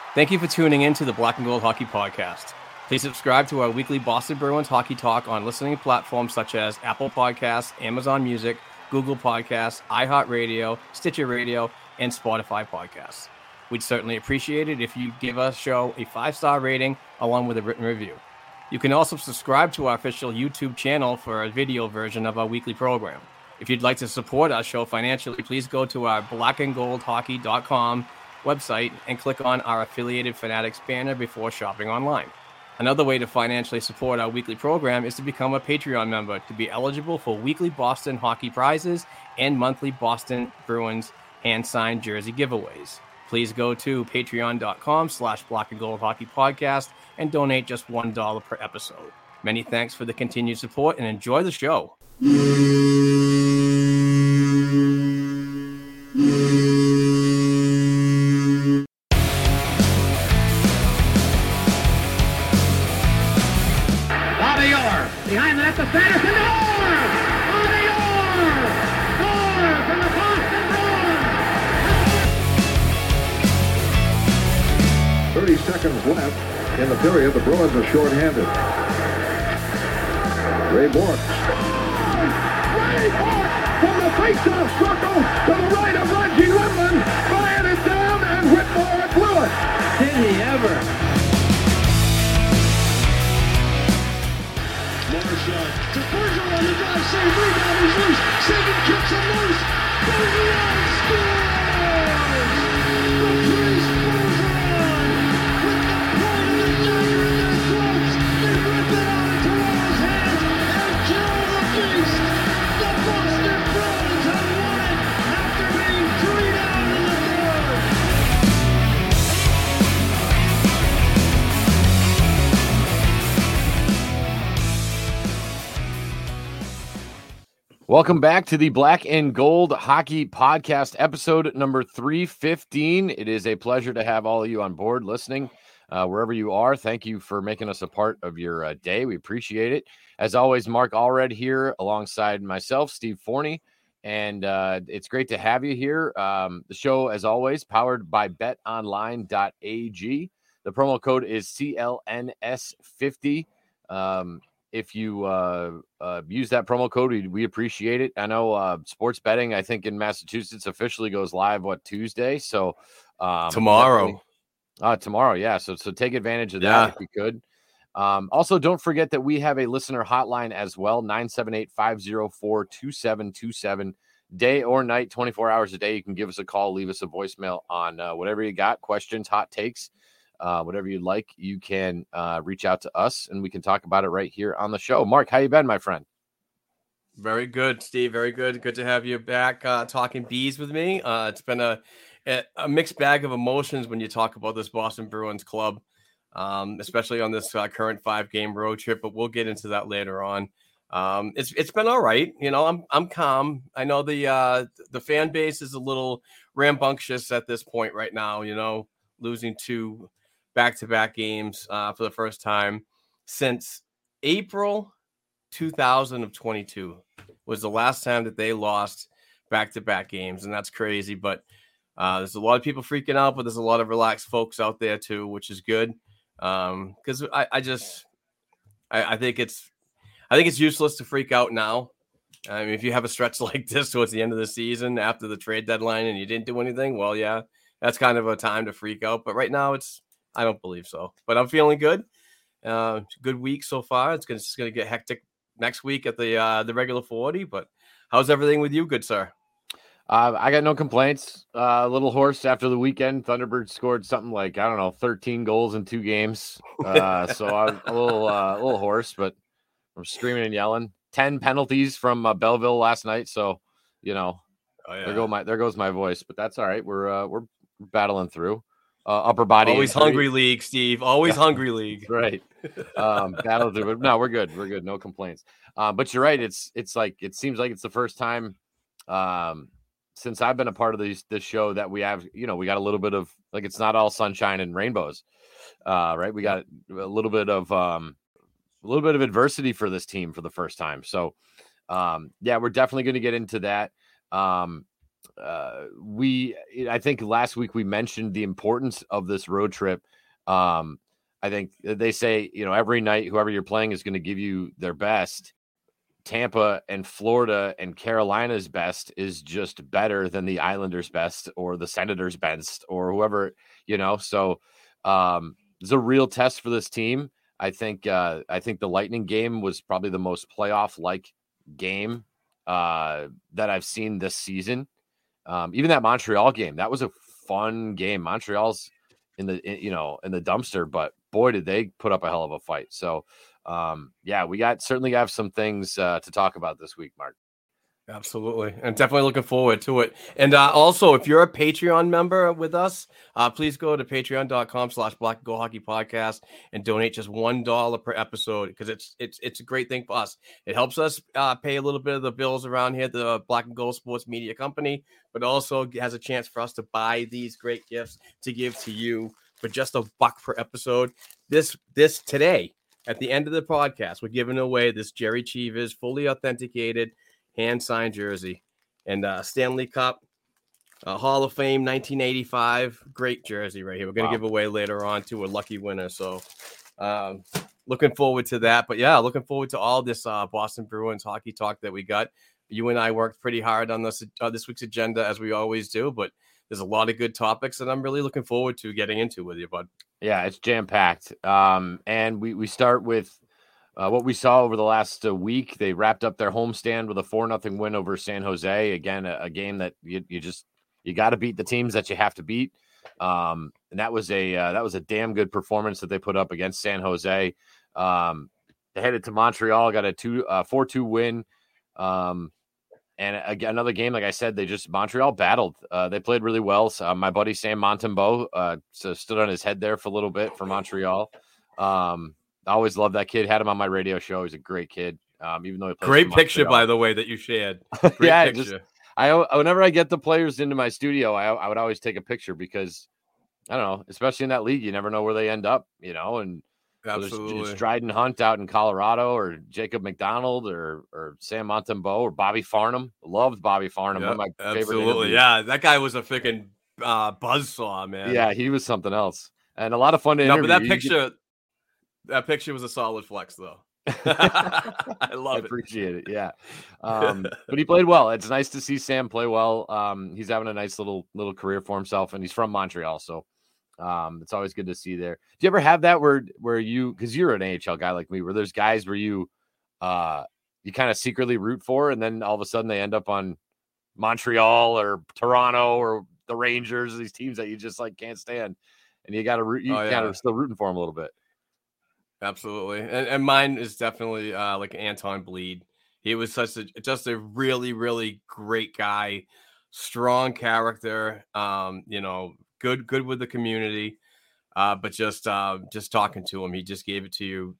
Thank you for tuning in to the Black and Gold Hockey Podcast. Please subscribe to our weekly Boston Bruins hockey talk on listening platforms such as Apple Podcasts, Amazon Music, Google Podcasts, iHeartRadio, Stitcher Radio, and Spotify Podcasts. We'd certainly appreciate it if you give our show a 5-star rating along with a written review. You can also subscribe to our official YouTube channel for a video version of our weekly program. If you'd like to support our show financially, please go to our blackandgoldhockey.com website and click on our affiliated Fanatics banner before shopping online. Another way to financially support our weekly program is to become a Patreon member to be eligible for weekly Boston hockey prizes and monthly Boston Bruins hand-signed jersey giveaways. Please go to patreon.com/blackandgoldhockeypodcast and donate just $1 per episode. Many thanks for the continued support and enjoy the show. Behind the net to Sanderson, Orr! Bobby Orr! Orr from the Boston Bruins! 30 seconds left in the period. The Bruins are shorthanded. Ray Bourque. Ray Bourque from the face-off circle to the right of Reggie Whitman. Fired it down and Whitmore blew it. Did he ever? To Bergeron on the drive, save, rebound, he's loose. Sagan kicks him loose. Bergeron scores! The Priest Bergeron with the point of the dagger in their throats. They rip it out of Toronto's hands and kill the beast. The Boston Bruins have won it after being 3 down in the third. Welcome back to the Black and Gold Hockey Podcast, episode number 315. It is a pleasure to have all of you on board listening wherever you are. Thank you for making us a part of your day. We appreciate it. As always, Mark Allred here alongside myself, Steve Forney, and it's great to have you here. The show, as always, powered by betonline.ag. The promo code is CLNS50. If you use that promo code, we appreciate it. I know sports betting, I think in Massachusetts officially goes live, Tuesday? So Tomorrow. Tomorrow, yeah. So take advantage of that if you could. Also, don't forget that we have a listener hotline as well, 978-504-2727. Day or night, 24 hours a day. You can give us a call, leave us a voicemail on whatever you got, questions, hot takes. Whatever you'd like, you can reach out to us and we can talk about it right here on the show. Mark, how you been, my friend? Very good, Steve. Very good. Good to have you back talking bees with me. It's been a mixed bag of emotions when you talk about this Boston Bruins club, especially on this current 5-game road trip, but we'll get into that later on. It's been all right. You know, I'm calm. I know the fan base is a little rambunctious at this point right now, you know, losing 2 back-to-back games for the first time since April 2022 was the last time that they lost back-to-back games, and that's crazy. But there's a lot of people freaking out, but there's a lot of relaxed folks out there too, which is good. Because I think it's useless to freak out now. I mean, if you have a stretch like this towards the end of the season after the trade deadline and you didn't do anything, well, yeah, that's kind of a time to freak out. But right now, I don't believe so. But I'm feeling good. Good week so far. It's just going to get hectic next week at the regular 40. But how's everything with you, good sir? I got no complaints. A little hoarse after the weekend. Thunderbirds scored something like, 13 goals in 2 games. So I'm a little hoarse, but I'm screaming and yelling. 10 penalties from Belleville last night. So, you know, there goes my voice, but that's all right. We're battling through. Upper body always injury. Hungry league, Steve, always hungry league. Right. Battle through, but no, we're good, no complaints. But you're right, it's like it seems like it's the first time since I've been a part of this show that we have, you know, we got a little bit of, like, it's not all sunshine and rainbows, right? We got a little bit of adversity for this team for the first time. So yeah, we're definitely going to get into that. I think last week we mentioned the importance of this road trip. I think they say, every night, whoever you're playing is going to give you their best. Tampa and Florida and Carolina's best is just better than the Islanders' best or the Senators' best or whoever, so it's a real test for this team. I think the Lightning game was probably the most playoff-like game that I've seen this season. Even that Montreal game, that was a fun game. Montreal's in the dumpster, but boy, did they put up a hell of a fight. So, we certainly have some things to talk about this week, Mark. Absolutely. And definitely looking forward to it. And also, if you're a Patreon member with us, please go to patreon.com/blackandgoldhockeypodcast and donate just $1 per episode, because it's a great thing for us. It helps us pay a little bit of the bills around here, the Black and Gold Sports Media Company, but also has a chance for us to buy these great gifts to give to you for just $1 per episode. This today, at the end of the podcast, we're giving away this Jerry Cheevers fully authenticated hand-signed jersey and Stanley Cup Hall of Fame 1985 great jersey right here. We're going to give away later on to a lucky winner. So looking forward to that. But yeah, looking forward to all this Boston Bruins hockey talk that we got. You and I worked pretty hard on this week's agenda, as we always do, but there's a lot of good topics that I'm really looking forward to getting into with you, bud. Yeah, it's jam-packed. And we start with what we saw over the last week. They wrapped up their homestand with a 4-0 win over San Jose. Again, a game that you got to beat the teams that you have to beat. And that was a damn good performance that they put up against San Jose. They headed to Montreal, got a 4-2 win. And again, another game, like I said, Montreal battled. They played really well. So, my buddy Sam Montembeault stood on his head there for a little bit for Montreal. I always loved that kid. Had him on my radio show. He's a great kid. Even though he plays great picture, by the way, that you shared. Great picture. Whenever I get the players into my studio, I would always take a picture, because I don't know, especially in that league, you never know where they end up, and absolutely. There's Dryden Hunt out in Colorado, or Jacob McDonald, or Sam Montembeault, or Bobby Farnham. Loved Bobby Farnham. Yeah, one of my favorite absolutely. interviews. Yeah, that guy was a freaking buzzsaw, man. Yeah, he was something else, and a lot of fun to interview. But that picture was a solid flex, though. I love it. Appreciate it. Yeah. But he played well. It's nice to see Sam play well. He's having a nice little career for himself, and he's from Montreal. So it's always good to see there. Do you ever have that where you, because you're an AHL guy like me, where there's guys where you kind of secretly root for, and then all of a sudden they end up on Montreal or Toronto or the Rangers, these teams that you just can't stand, and you got to root, kind of still rooting for them a little bit. Absolutely. And mine is definitely like Anton Bleed. He was just a really, really great guy, strong character, good with the community. But just talking to him, he just gave it to you,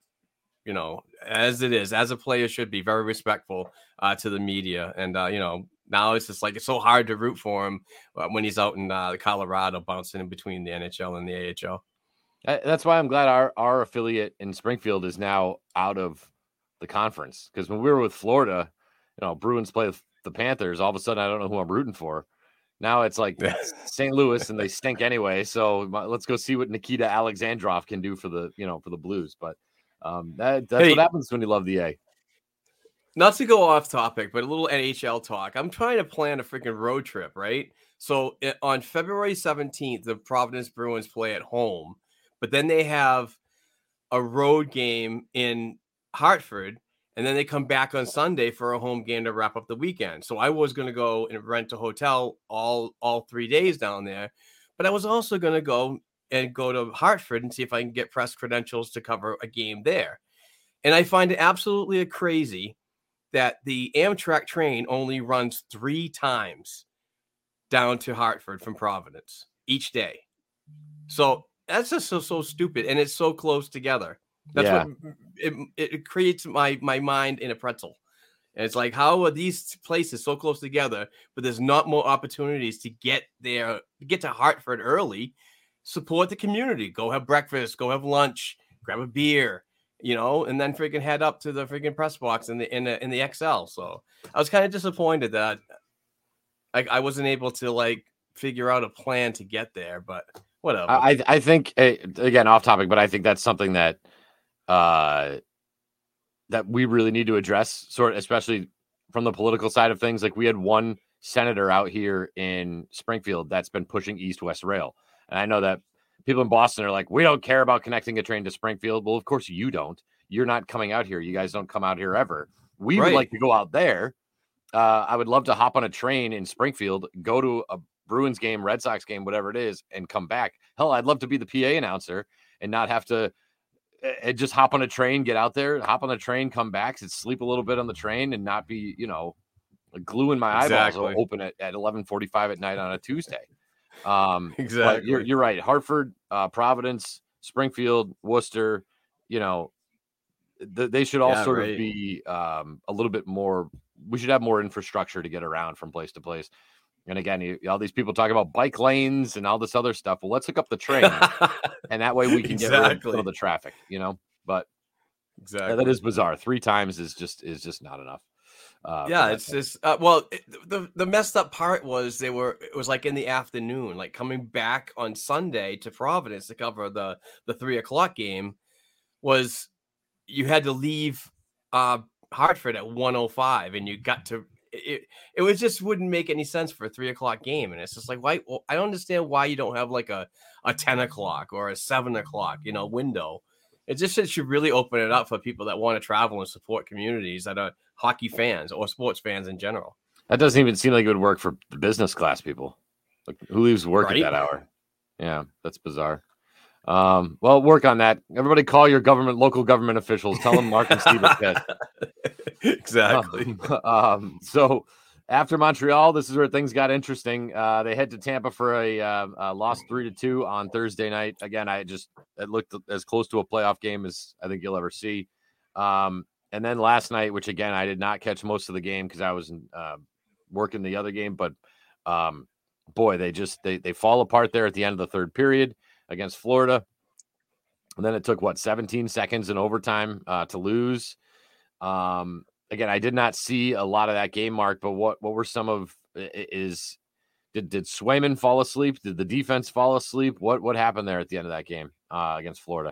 as it is, as a player should be, very respectful to the media. And, now it's just it's so hard to root for him when he's out in Colorado, bouncing in between the NHL and the AHL. That's why I'm glad our affiliate in Springfield is now out of the conference, because when we were with Florida, Bruins play the Panthers, all of a sudden I don't know who I'm rooting for. Now it's St. Louis, and they stink anyway. So let's go see what Nikita Alexandrov can do for the Blues. But that's what happens when you love the A. Not to go off topic, but a little NHL talk. I'm trying to plan a freaking road trip, right? So on February 17th, the Providence Bruins play at home. But then they have a road game in Hartford, and then they come back on Sunday for a home game to wrap up the weekend. So I was going to go and rent a hotel all 3 days down there, but I was also going to go to Hartford and see if I can get press credentials to cover a game there. And I find it absolutely crazy that the Amtrak train only runs 3 times down to Hartford from Providence each day. So that's just so stupid, and it's so close together. That's what it creates my mind in a pretzel. And it's how are these places so close together, but there's not more opportunities to get there, get to Hartford early, support the community, go have breakfast, go have lunch, grab a beer, and then freaking head up to the freaking press box in the XL. So I was kind of disappointed that I wasn't able to like figure out a plan to get there, but whatever. I think, again, off topic, but I think that's something that that we really need to address, especially from the political side of things. Like, we had one senator out here in Springfield that's been pushing east-west rail. And I know that people in Boston are like, we don't care about connecting a train to Springfield. Well, of course you don't. You're not coming out here. You guys don't come out here ever. We would like to go out there. I would love to hop on a train in Springfield, go to a Bruins game, Red Sox game, whatever it is, and come back. Hell, I'd love to be the PA announcer and not have to just hop on a train, get out there, hop on a train, come back, sleep a little bit on the train, and not be, gluing my eyeballs open at 11:45 at night on a Tuesday. Exactly. You're right. Hartford, Providence, Springfield, Worcester, they should all be a little bit more. We should have more infrastructure to get around from place to place. And again, all these people talk about bike lanes and all this other stuff. Well, let's hook up the train, and that way we can get rid of some of the traffic. But that is bizarre. 3 times is just not enough. It's just the messed up part was it was like in the afternoon, like coming back on Sunday to Providence to cover the 3:00 game. Was you had to leave Hartford at 1:05, and you got to it was just wouldn't make any sense for a 3:00 game. And it's just like, why? Well, I don't understand why you don't have like a 10:00 or a 7:00 window. It should really open it up for people that want to travel and support communities that are hockey fans or sports fans in general. That doesn't even seem like it would work for the business class people. Like, who leaves work at that hour? Yeah, that's bizarre. Well, work on that. Everybody call your local government officials. Tell them Mark and Steve are pissed. Exactly. So after Montreal, this is where things got interesting. They head to Tampa for a loss 3-2 on Thursday night. Again, it looked as close to a playoff game as I think you'll ever see. And then last night, which again, I did not catch most of the game because I was working the other game, but boy, they fall apart there at the end of the third period against Florida. And then it took 17 seconds in overtime to lose. Again, I did not see a lot of that game, Mark, but what were some of did Swayman fall asleep? Did the defense fall asleep? What happened there at the end of that game against Florida?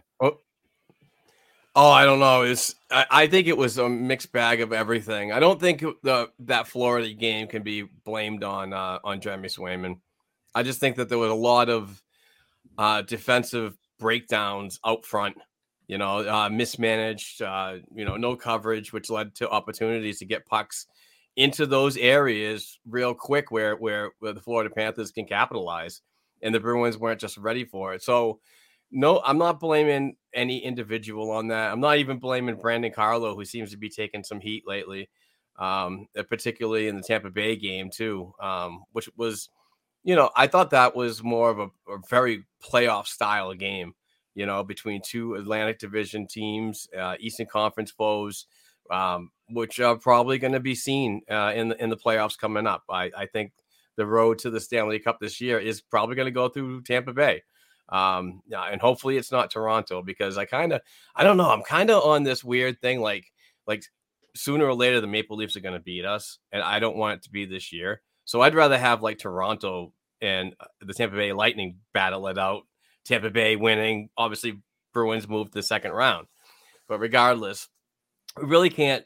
Oh, I don't know. I think it was a mixed bag of everything. I don't think that Florida game can be blamed on Jeremy Swayman. I just think that there was a lot of defensive breakdowns out front. Mismanaged, no coverage, which led to opportunities to get pucks into those areas real quick where the Florida Panthers can capitalize, and the Bruins weren't just ready for it. So, no, I'm not blaming any individual on that. I'm not even blaming Brandon Carlo, who seems to be taking some heat lately, particularly in the Tampa Bay game too, which was, I thought that was more of a very playoff style game. Between two Atlantic Division teams, Eastern Conference foes, which are probably going to be seen in the playoffs coming up. I think the road to the Stanley Cup this year is probably going to go through Tampa Bay. And hopefully it's not Toronto, because I don't know. I'm kind of on this weird thing. Like sooner or later, the Maple Leafs are going to beat us, and I don't want it to be this year. So I'd rather have like Toronto and the Tampa Bay Lightning battle it out. Tampa Bay winning, obviously Bruins moved to the second round, but regardless, we really can't.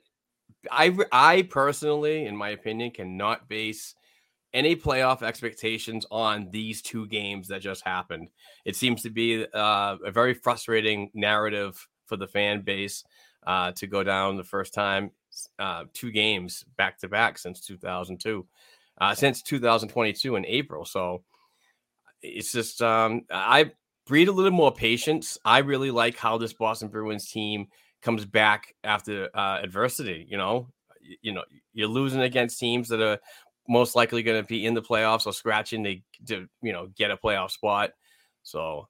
I personally, in my opinion, cannot base any playoff expectations on these 2 games that just happened. It seems to be a very frustrating narrative for the fan base to go down the first time 2 games back to back since 2002, since 2022 in April. So it's just I breed a little more patience. I really like how this Boston Bruins team comes back after adversity. You're losing against teams that are most likely going to be in the playoffs or scratching to get a playoff spot. So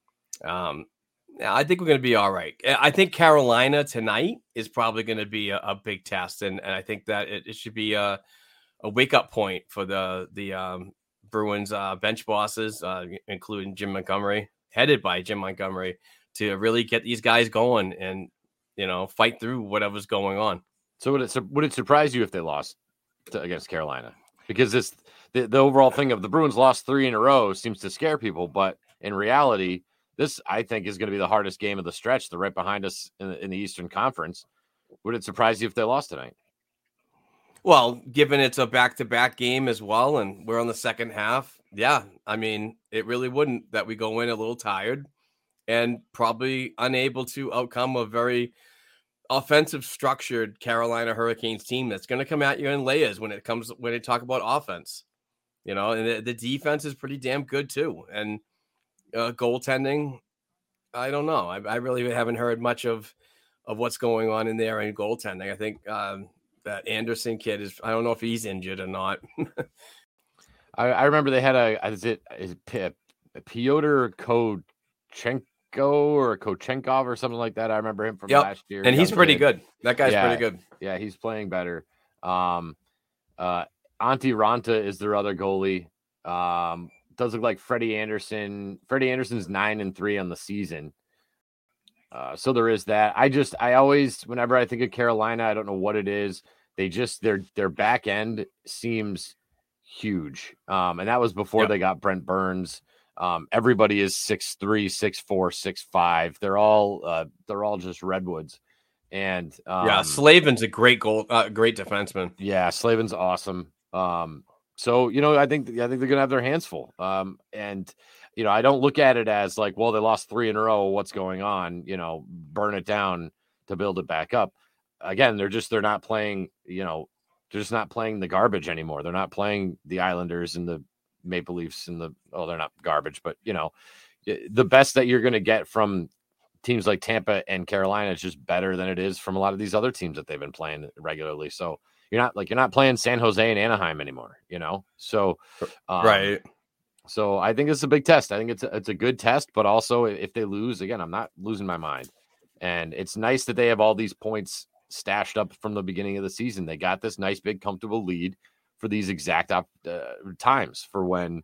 I think we're going to be all right. I think Carolina tonight is probably going to be a big test, and I think that it should be a wake up point for the Bruins bench bosses, including Jim Montgomery, headed by Jim Montgomery, to really get these guys going and, fight through whatever's going on. So would it surprise you if they lost against Carolina? Because the overall thing of the Bruins lost 3 in a row seems to scare people, but in reality, this I think is going to be the hardest game of the stretch. They're right behind us in the Eastern Conference. Would it surprise you if they lost tonight? Well, given it's a back-to-back game as well, and we're on the second half, yeah, I mean, it really wouldn't that we go in a little tired and probably unable to outcome a very offensive structured Carolina Hurricanes team that's going to come at you in layers when they talk about offense, and the defense is pretty damn good too. And goaltending, I don't know. I really haven't heard much of what's going on in there in goaltending. I think that Anderson kid I don't know if he's injured or not. I remember they had Pyotr Kochenko or Kochenkov or something like that. I remember him from last year. And he's pretty good. That guy's pretty good. Yeah, he's playing better. Antti Ranta is their other goalie. Does look like Freddie Anderson. Freddie Anderson's 9-3 on the season. So there is that. I always, whenever I think of Carolina, I don't know what it is. Their back end seems huge. And that was before they got Brent Burns. Everybody is 6'3", 6'4", 6'5". They're all just redwoods. And Slavin's a great great defenseman. Yeah, Slavin's awesome. So I think they're gonna have their hands full. And I don't look at it as like, well, they lost 3 in a row. What's going on? Burn it down to build it back up. Again, they're not playing. They're just not playing the garbage anymore. They're not playing the Islanders and the Maple Leafs and they're not garbage, but the best that you're going to get from teams like Tampa and Carolina is just better than it is from a lot of these other teams that they've been playing regularly. So you're not playing San Jose and Anaheim anymore, So right. So I think it's a big test. I think it's a good test, but also if they lose again, I'm not losing my mind. And it's nice that they have all these points stashed up from the beginning of the season. They got this nice, big, comfortable lead for these exact times for when,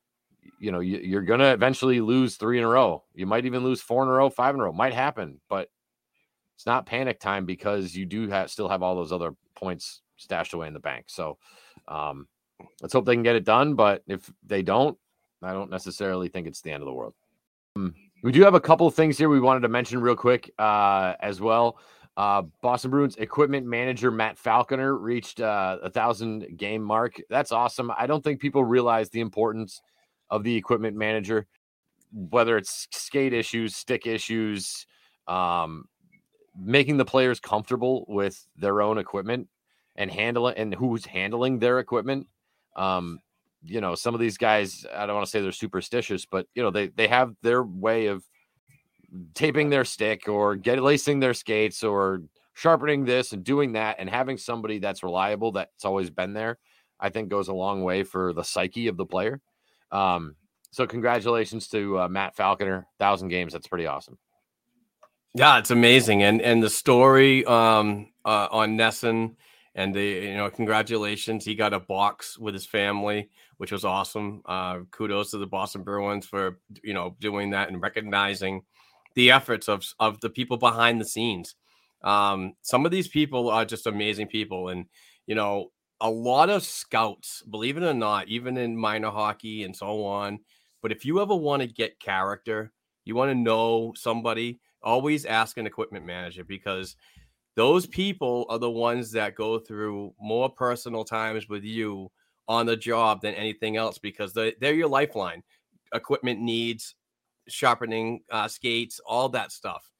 you're going to eventually lose 3 in a row. You might even lose 4 in a row, 5 in a row. Might happen, but it's not panic time because you do still have all those other points stashed away in the bank. So let's hope they can get it done. But if they don't, I don't necessarily think it's the end of the world. We do have a couple of things here we wanted to mention real quick as well. Boston Bruins equipment manager Matt Falconer reached 1,000 game mark. That's awesome. I don't think people realize the importance of the equipment manager, whether it's skate issues, stick issues, making the players comfortable with their own equipment and who's handling their equipment. Some of these guys, I don't want to say they're superstitious, but they have their way of taping their stick or lacing their skates or sharpening this and doing that, and having somebody that's reliable, that's always been there, I think goes a long way for the psyche of the player. So congratulations to Matt Falconer, 1,000 games. That's pretty awesome. Yeah, it's amazing. And the story on NESN and congratulations. He got a box with his family, which was awesome. Kudos to the Boston Bruins for, doing that and recognizing the efforts of the people behind the scenes. Some of these people are just amazing people. And, a lot of scouts, believe it or not, even in minor hockey and so on. But if you ever want to get character, you want to know somebody, always ask an equipment manager, because those people are the ones that go through more personal times with you on the job than anything else, because they're your lifeline. Equipment needs, sharpening skates, all that stuff.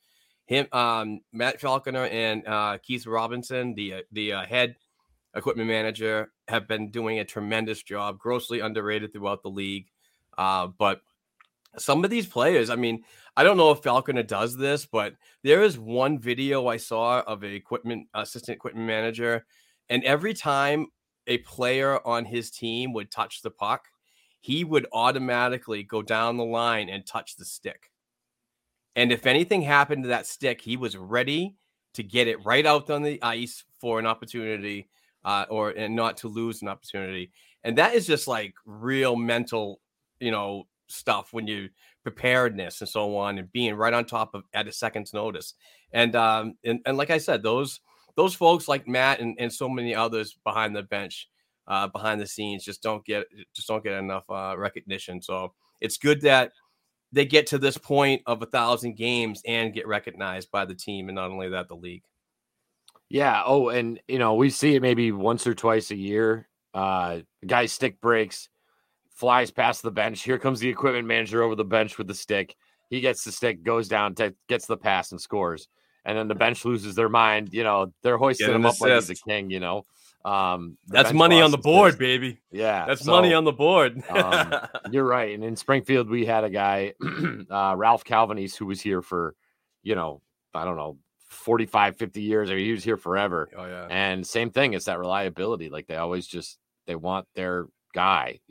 Matt Falconer and Keith Robinson, the head equipment manager, have been doing a tremendous job, grossly underrated throughout the league. But some of these players, I mean, I don't know if Falconer does this, but there is one video I saw of an assistant equipment manager, and every time a player on his team would touch the puck, he would automatically go down the line and touch the stick. And if anything happened to that stick, he was ready to get it right out on the ice for an opportunity, and not to lose an opportunity. And that is just like real mental, stuff when you preparedness and so on, and being right on top of at a second's notice. And like I said, those folks like Matt and so many others behind the bench, behind the scenes just don't get enough recognition. So it's good that they get to this point of 1,000 games and get recognized by the team, and not only that, the league. Yeah. Oh, and we see it maybe once or twice a year. Guy's stick breaks, flies past the bench. Here comes the equipment manager over the bench with the stick. He gets the stick, goes down, gets the pass, and scores. And then the bench loses their mind. They're hoisting him up like he's a king. That's money on the board, baby. Yeah, that's money on the board. You're right. And in Springfield, we had a guy, Ralph Calvanese, who was here for, I don't know, 45, 50 years. I mean, he was here forever. Oh yeah. And same thing. It's that reliability. Like they always they want their guy.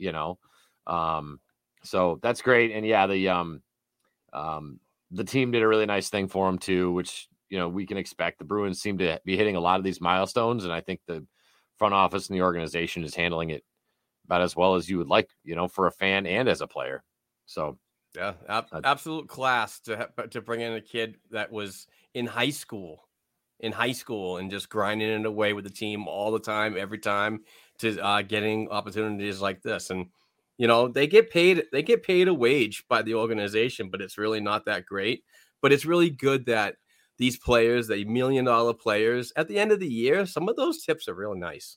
So that's great. And yeah, the team did a really nice thing for him too, which we can expect. The Bruins seem to be hitting a lot of these milestones, and I think the front office and the organization is handling it about as well as you would like, for a fan and as a player. So yeah, absolute class to bring in a kid that was in high school and just grinding it away with the team all the time, every time, to getting opportunities like this. And they get paid a wage by the organization, but it's really not that great. But it's really good that these players, the $1 million players, at the end of the year, some of those tips are really nice.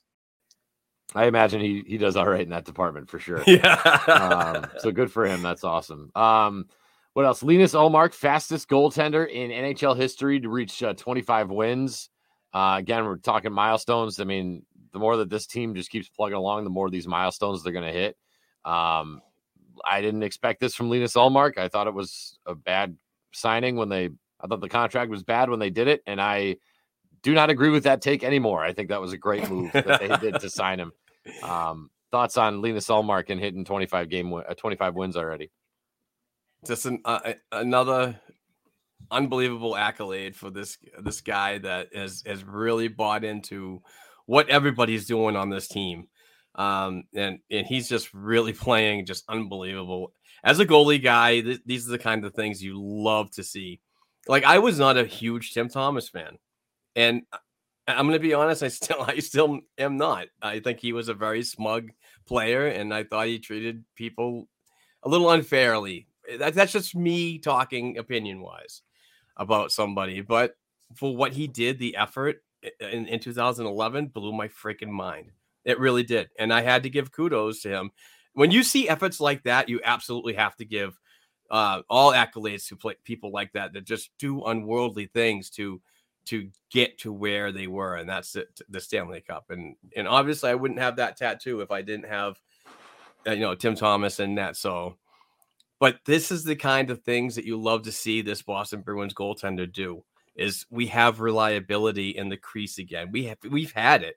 I imagine he does all right in that department for sure. Yeah. So good for him. That's awesome. What else? Linus Ullmark, fastest goaltender in NHL history to reach 25 wins. Again, we're talking milestones. I mean, the more that this team just keeps plugging along, the more these milestones they're going to hit. I didn't expect this from Linus Ullmark. I thought it was a bad signing I thought the contract was bad when they did it, and I do not agree with that take anymore. I think that was a great move that they did to sign him. Thoughts on Linus Ullmark and hitting 25 wins already? Just another unbelievable accolade for this guy that has really bought into what everybody's doing on this team. And he's just really playing just unbelievable. As a goalie guy, these are the kind of things you love to see. Like, I was not a huge Tim Thomas fan, and I'm going to be honest, I still am not. I think he was a very smug player, and I thought he treated people a little unfairly. That's just me talking opinion-wise about somebody. But for what he did, the effort in 2011 blew my freaking mind. It really did. And I had to give kudos to him. When you see efforts like that, you absolutely have to give all accolades to people like that just do unworldly things to get to where they were. And that's the Stanley Cup. And obviously I wouldn't have that tattoo if I didn't have, Tim Thomas and that. So, but this is the kind of things that you love to see this Boston Bruins goaltender do, is we have reliability in the crease again. We've had it.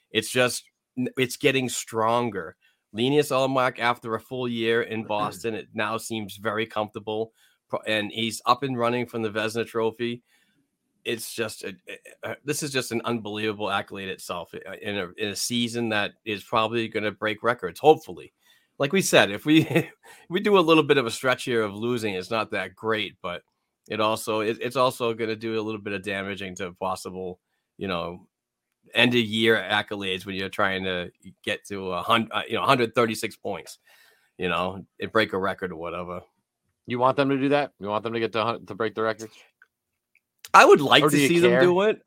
It's getting stronger. Linus Ullmark, after a full year in Boston, it now seems very comfortable, and he's up and running from the Vezina Trophy. It's just this is just an unbelievable accolade itself in a season that is probably going to break records. Hopefully, like we said, if we do a little bit of a stretch here of losing, it's not that great, but it's also going to do a little bit of damaging to possible, end of year accolades when you're trying to get to 136 points, and break a record or whatever. You want them to do that? You want them to get to break the record? I would like to see them do it.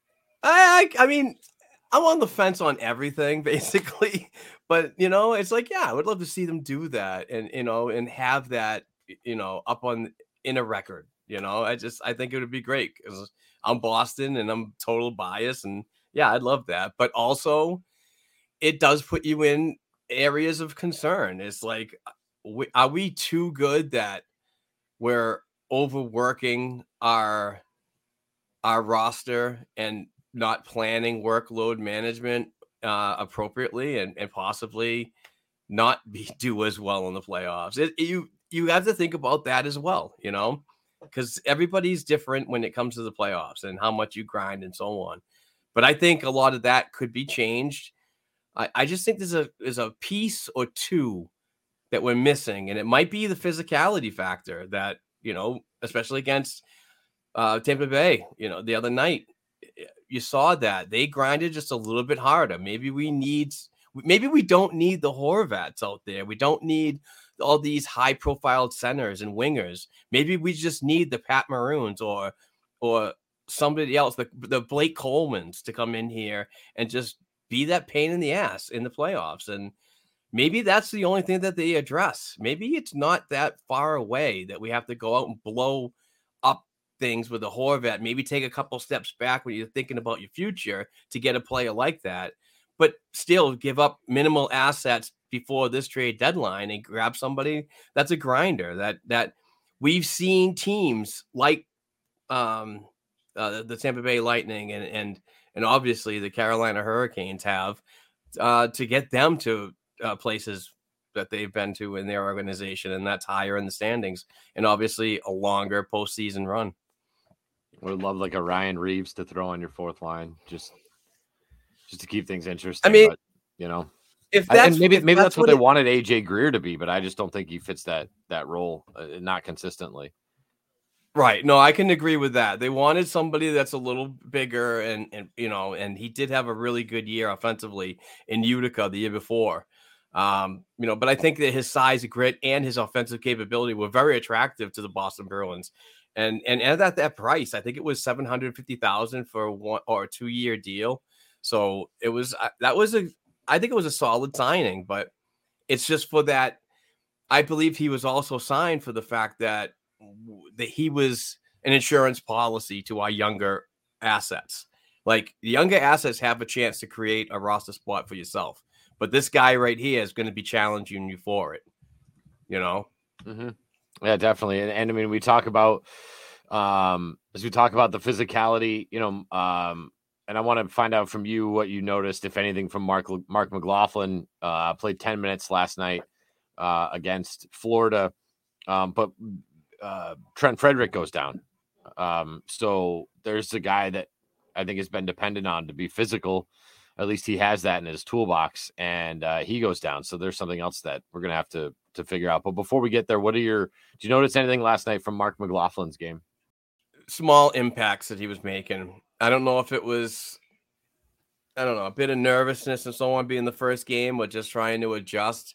I mean, I'm on the fence on everything basically, but it's like, yeah, I would love to see them do that and and have that up in a record. I think it would be great because I'm Boston and I'm total bias, and yeah, I'd love that. But also, it does put you in areas of concern. It's like, are we too good that we're overworking our roster and not planning workload management appropriately and possibly not do as well in the playoffs? You have to think about that as well, because everybody's different when it comes to the playoffs and how much you grind and so on. But I think a lot of that could be changed. I just think there's a piece or two that we're missing, and it might be the physicality factor that, especially against Tampa Bay, the other night, you saw that they grinded just a little bit harder. Maybe we maybe we don't need the Horvats out there. We don't need all these high-profile centers and wingers. Maybe we just need the Pat Maroons or somebody else, the Blake Colemans, to come in here and just be that pain in the ass in the playoffs. And maybe that's the only thing that they address. Maybe it's not that far away that we have to go out and blow up things with a Horvat. Maybe take a couple steps back when you're thinking about your future to get a player like that, but still give up minimal assets before this trade deadline and grab somebody that's a grinder. That we've seen teams like the Tampa Bay Lightning and obviously the Carolina Hurricanes have to get them to places that they've been to in their organization, and that's higher in the standings and obviously a longer postseason run. Would love like a Ryan Reeves to throw on your fourth line, just to keep things interesting. I mean, but, you know, if that's maybe that's what they it, wanted AJ Greer to be, but I just don't think he fits that role, not consistently. Right. No, I can agree with that. They wanted somebody that's a little bigger and you know, and he did have a really good year offensively in Utica the year before. You know, but I think that his size, grit, and his offensive capability were very attractive to the Boston Bruins. And at that price, I think it was $750,000 for a 1 or 2 year deal. So it was I think it was a solid signing, but it's just for that. I believe he was also signed for the fact that he was an insurance policy to our younger assets. Like, the younger assets have a chance to create a roster spot for yourself, but this guy right here is going to be challenging you for it. You know? Mm-hmm. Yeah, definitely. And I mean, we talk about as we talk about the physicality, you know, and I want to find out from you what you noticed, if anything, from Mark McLaughlin. Played 10 minutes last night against Florida, but Trent Frederic goes down. So there's a guy that I think has been dependent on to be physical. At least he has that in his toolbox, and he goes down. So there's something else that we're going to have to figure out. But before we get there, do you notice anything last night from Mark McLaughlin's game? Small impacts that he was making. I don't know if it was, a bit of nervousness and so on being the first game, or just trying to adjust.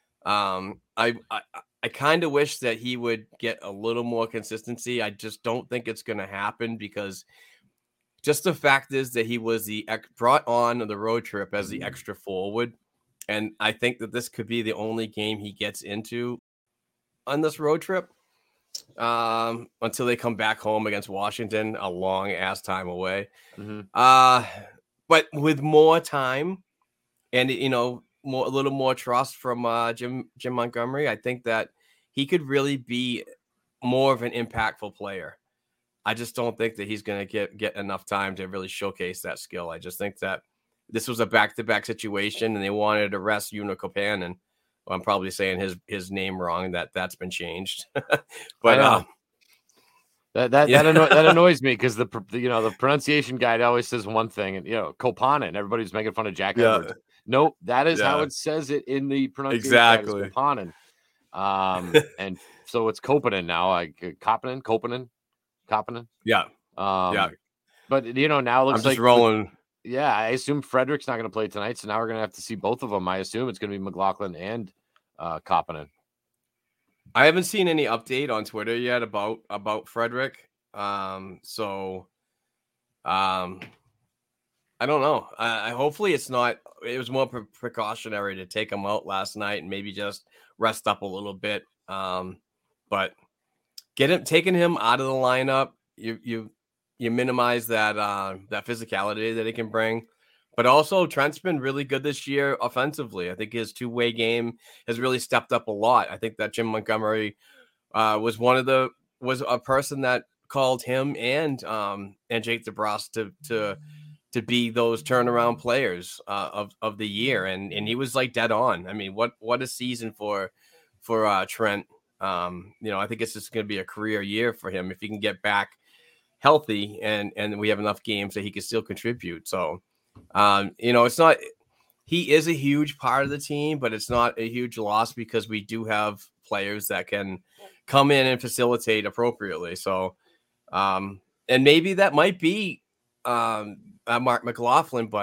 I kind of wish that he would get a little more consistency. I just don't think it's going to happen, because just the fact is that he was brought on the road trip as the extra forward. And I think that this could be the only game he gets into on this road trip until they come back home against Washington, a long ass time away. Mm-hmm. But with more time and, you know, a little more trust from Jim Montgomery, I think that he could really be more of an impactful player. I just don't think that he's going to get enough time to really showcase that skill. I just think that this was a back-to-back situation, and they wanted to rest Una Kopanen. Well, I'm probably saying his name wrong. That's been changed, but that annoys me, because the pronunciation guide always says one thing, and Kopanen. Everybody's making fun of Jack Edwards. Nope, that is how it says it in the pronunciation. Exactly, Kopanen. And so it's Kopanen now. Kopanen. Yeah. But now it looks I'm just rolling. Yeah, I assume Frederic's not going to play tonight, so now we're going to have to see both of them. I assume it's going to be McLaughlin and Kopanen. I haven't seen any update on Twitter yet about Frederic. So I don't know. Hopefully it's not. It was more precautionary to take him out last night and maybe just rest up a little bit. But taking him out of the lineup, you minimize that physicality that he can bring. But also, Trent's been really good this year offensively. I think his two-way game has really stepped up a lot. I think that Jim Montgomery was a person that called him and Jake DeBrusk to be those turnaround players of the year, and he was like dead on. I mean, what a season for Trent. I think it's just going to be a career year for him if he can get back healthy and we have enough games that he can still contribute. So, it's not, he is a huge part of the team, but it's not a huge loss because we do have players that can come in and facilitate appropriately. So, and maybe that might be Mark McLaughlin, but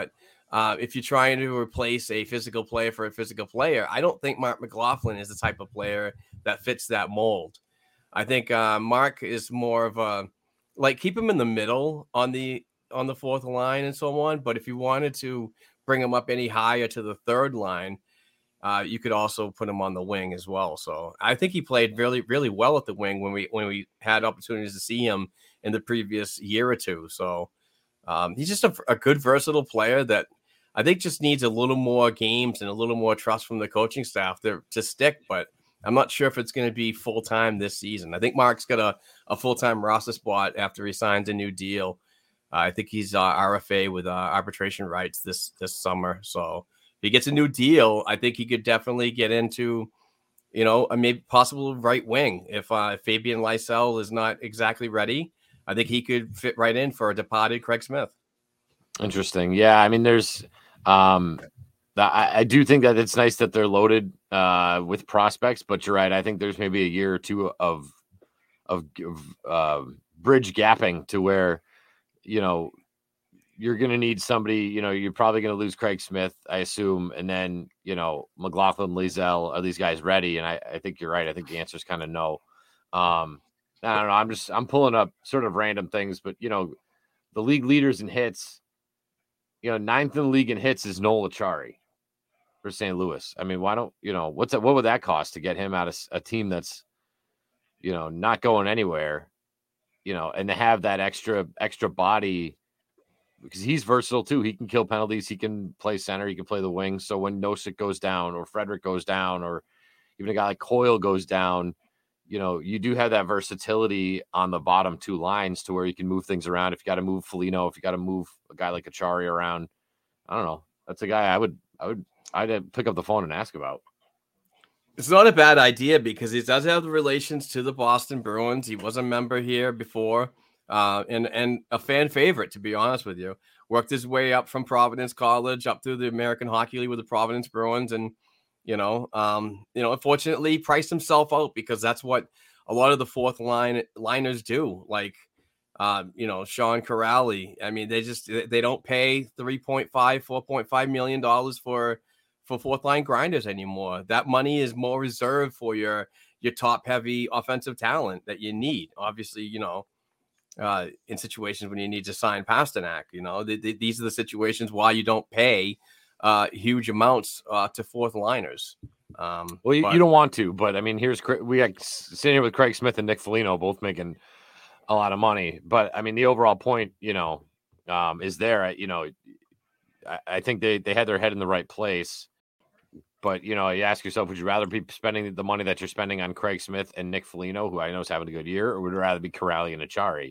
if you're trying to replace a physical player for a physical player, I don't think Mark McLaughlin is the type of player that fits that mold. I think Mark is more of a, like, keep him in the middle on the fourth line and so on. But if you wanted to bring him up any higher to the third line, you could also put him on the wing as well. So I think he played really, really well at the wing when we had opportunities to see him in the previous year or two. So he's just a good, versatile player that I think just needs a little more games and a little more trust from the coaching staff to stick. But I'm not sure if it's going to be full-time this season. I think Mark's got a full-time roster spot after he signs a new deal. I think he's RFA with arbitration rights this summer. So if he gets a new deal, I think he could definitely get into, a maybe possible right wing. If Fabian Lysell is not exactly ready, I think he could fit right in for a departed Craig Smith. Interesting. Yeah, I mean, there's I do think that it's nice that they're loaded with prospects, but you're right. I think there's maybe a year or two of bridge gapping to where, you're going to need somebody, you're probably going to lose Craig Smith, I assume. And then, McLaughlin, Lysell, are these guys ready? And I think you're right. I think the answer is kind of no. I don't know. I'm pulling up sort of random things, but, the league leaders in hits, ninth in the league in hits is Noel Acciari for St. Louis. I mean, why don't, what would that cost to get him out of a team that's, not going anywhere, and to have that extra body, because he's versatile too. He can kill penalties. He can play center. He can play the wing. So when Nosek goes down or Frederick goes down, or even a guy like Coyle goes down, you do have that versatility on the bottom two lines to where you can move things around. If you got to move Foligno, if you got to move a guy like Acciari around, I don't know. That's a guy I'd pick up the phone and ask about. It's not a bad idea because he does have the relations to the Boston Bruins. He was a member here before, and a fan favorite, to be honest with you. Worked his way up from Providence College up through the American Hockey League with the Providence Bruins, and unfortunately priced himself out because that's what a lot of the fourth liners do. Like, Sean Corrali. I mean, they don't pay $4.5 million for fourth line grinders anymore. That money is more reserved for your top heavy offensive talent that you need. Obviously, in situations when you need to sign Pasternak, these are the situations why you don't pay huge amounts to fourth liners. You don't want to, but I mean, we got sitting here with Craig Smith and Nick Foligno both making a lot of money. But I mean, the overall point, is there. I think they had their head in the right place. But, you ask yourself, would you rather be spending the money that you're spending on Craig Smith and Nick Foligno, who I know is having a good year, or would you rather be Corrali and Acciari?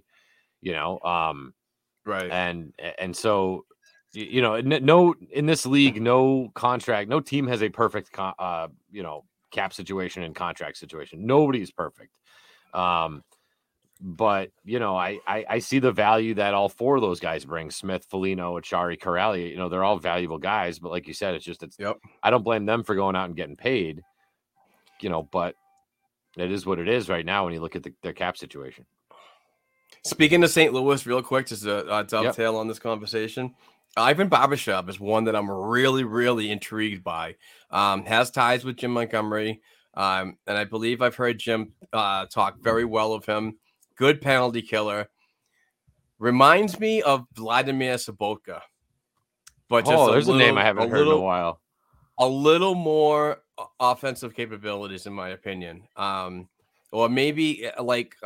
Right. And so, no, in this league, no contract, no team has a perfect, cap situation and contract situation. Nobody is perfect. But, I see the value that all four of those guys bring: Smith, Foligno, Acciari, Corrali. They're all valuable guys. But like you said, yep. I don't blame them for going out and getting paid, but it is what it is right now when you look at their cap situation. Speaking of St. Louis, real quick, just a dovetail on this conversation. Ivan Barbashev is one that I'm really, really intrigued by. Has ties with Jim Montgomery. And I believe I've heard Jim talk very well of him. Good penalty killer. Reminds me of Vladimir Sobotka. But just there's a name I haven't heard in a while. A little more offensive capabilities, in my opinion. Or maybe like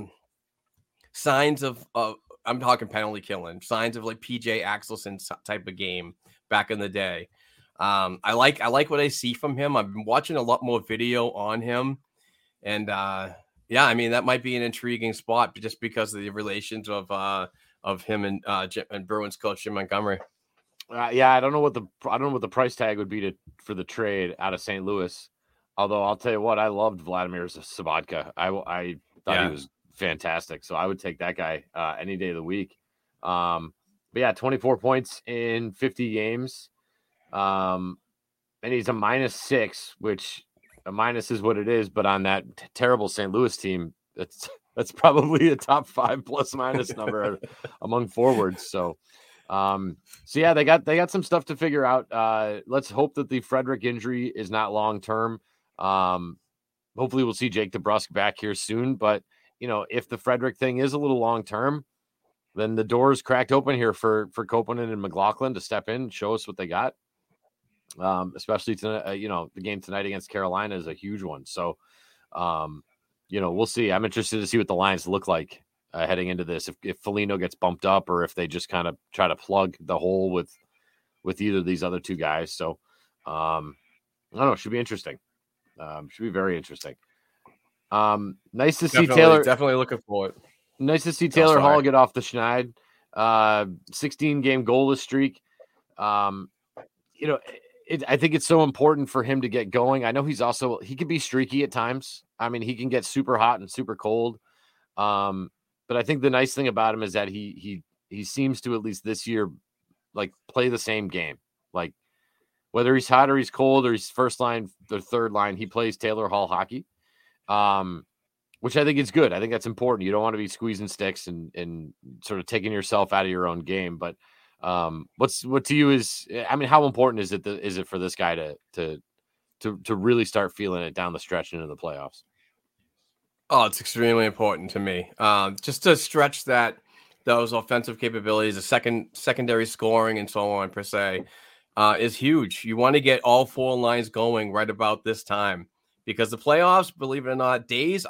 signs of I'm talking penalty killing, signs of like PJ Axelson type of game back in the day. I like what I see from him. I've been watching a lot more video on him, and I mean, that might be an intriguing spot just because of the relations of him and Bruins coach Jim Montgomery. I don't know what the price tag would be for the trade out of St. Louis. Although I'll tell you what, I loved Vladimir Sobotka. I thought he was fantastic. So I would take that guy any day of the week. But yeah, 24 points in 50 games. And he's a -6, which a minus is what it is. But on that terrible St. Louis team, that's probably a top 5 plus minus number among forwards. So So yeah, they got some stuff to figure out. Let's hope that the Frederick injury is not long term. Hopefully we'll see Jake DeBrusk back here soon. But if the Frederick thing is a little long term, then the door is cracked open here for Copeland and McLaughlin to step in and show us what they got. Especially tonight, the game tonight against Carolina is a huge one. So, we'll see. I'm interested to see what the lines look like heading into this. If Foligno gets bumped up, or if they just kind of try to plug the hole with either of these other two guys. So, I don't know. Should be interesting. Should be very interesting. Nice to see Taylor. Definitely looking forward. Nice to see Taylor Hall get off the schneid. 16-game goalless streak. I think it's so important for him to get going. I know he can be streaky at times. I mean, he can get super hot and super cold. But I think the nice thing about him is that he seems to, at least this year, like, play the same game. Like, whether he's hot or he's cold or he's first line or third line, he plays Taylor Hall hockey, which I think is good. I think that's important. You don't want to be squeezing sticks and sort of taking yourself out of your own game. But what to you is, I mean, how important is it for this guy to really start feeling it down the stretch into the playoffs? Oh, it's extremely important to me. Just to stretch those offensive capabilities, the secondary scoring and so on per se, is huge. You want to get all four lines going right about this time, because the playoffs, believe it or not,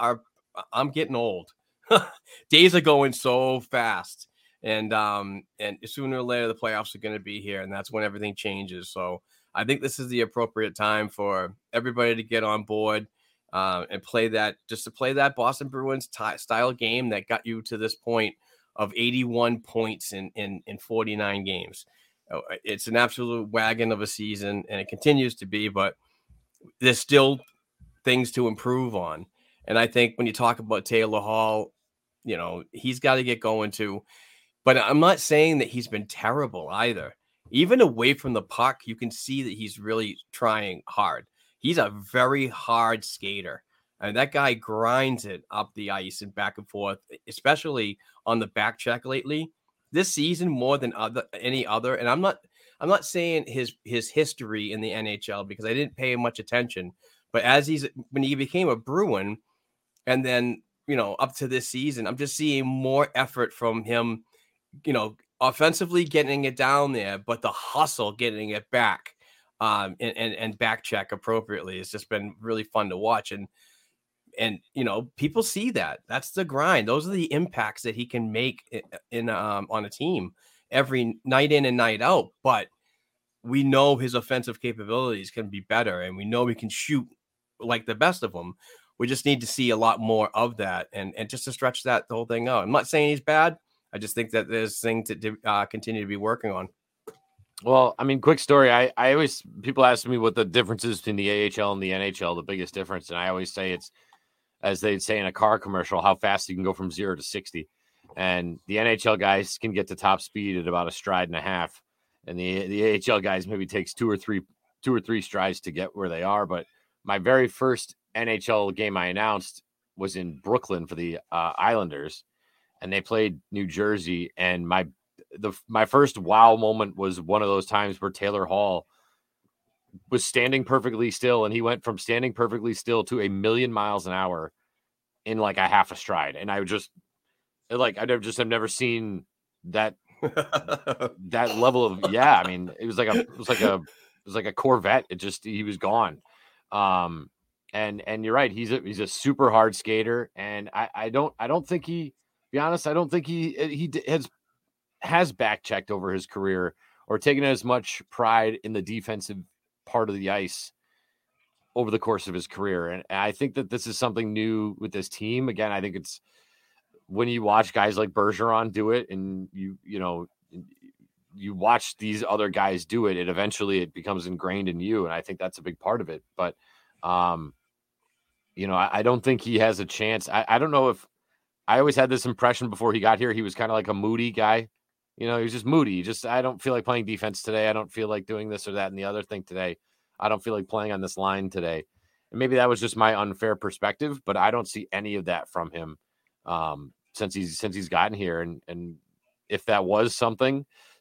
I'm getting old. Days are going so fast. And sooner or later, the playoffs are going to be here, and that's when everything changes. So I think this is the appropriate time for everybody to get on board and play that Boston Bruins style game that got you to this point of 81 points in 49 games. It's an absolute wagon of a season, and it continues to be, but there's still things to improve on. And I think when you talk about Taylor Hall, he's got to get going too. But I'm not saying that he's been terrible either. Even away from the puck, you can see that he's really trying hard. He's a very hard skater. And that guy grinds it up the ice and back and forth, especially on the back check lately. This season more than any other. And I'm not saying his history in the NHL, because I didn't pay much attention. But when he became a Bruin, and then up to this season, I'm just seeing more effort from him. Offensively getting it down there, but the hustle getting it back and back check appropriately. It's just been really fun to watch. And people see that. That's the grind. Those are the impacts that he can make on a team every night in and night out. But we know his offensive capabilities can be better, and we know he can shoot like the best of them. We just need to see a lot more of that and just to stretch the whole thing out. I'm not saying he's bad. I just think that there's things to continue to be working on. Well, I mean, quick story. I always, people ask me what the difference is between the AHL and the NHL, the biggest difference. And I always say it's, as they'd say in a car commercial, how fast you can go from 0 to 60. And the NHL guys can get to top speed at about a stride and a half. And the AHL guys maybe takes two or three strides to get where they are. But my very first NHL game I announced was in Brooklyn for the Islanders. And they played New Jersey, and my first wow moment was one of those times where Taylor Hall was standing perfectly still, and he went from standing perfectly still to 1,000,000 miles an hour in like a half a stride. And I just I've never seen that that level of, yeah. I mean, it was like a Corvette. He was gone. And you're right. He's a super hard skater, and I don't think he. Be honest, I don't think he has back checked over his career or taken as much pride in the defensive part of the ice over the course of his career. And I think that this is something new with this team. Again, I think it's when you watch guys like Bergeron do it, and you watch these other guys do it, eventually becomes ingrained in you. And I think that's a big part of it. But I don't think he has a chance. I don't know if. I always had this impression before he got here, he was kind of like a moody guy. He was just moody. I don't feel like playing defense today. I don't feel like doing this or that and the other thing today. I don't feel like playing on this line today. And maybe that was just my unfair perspective, but I don't see any of that from him since he's gotten here. And if that was something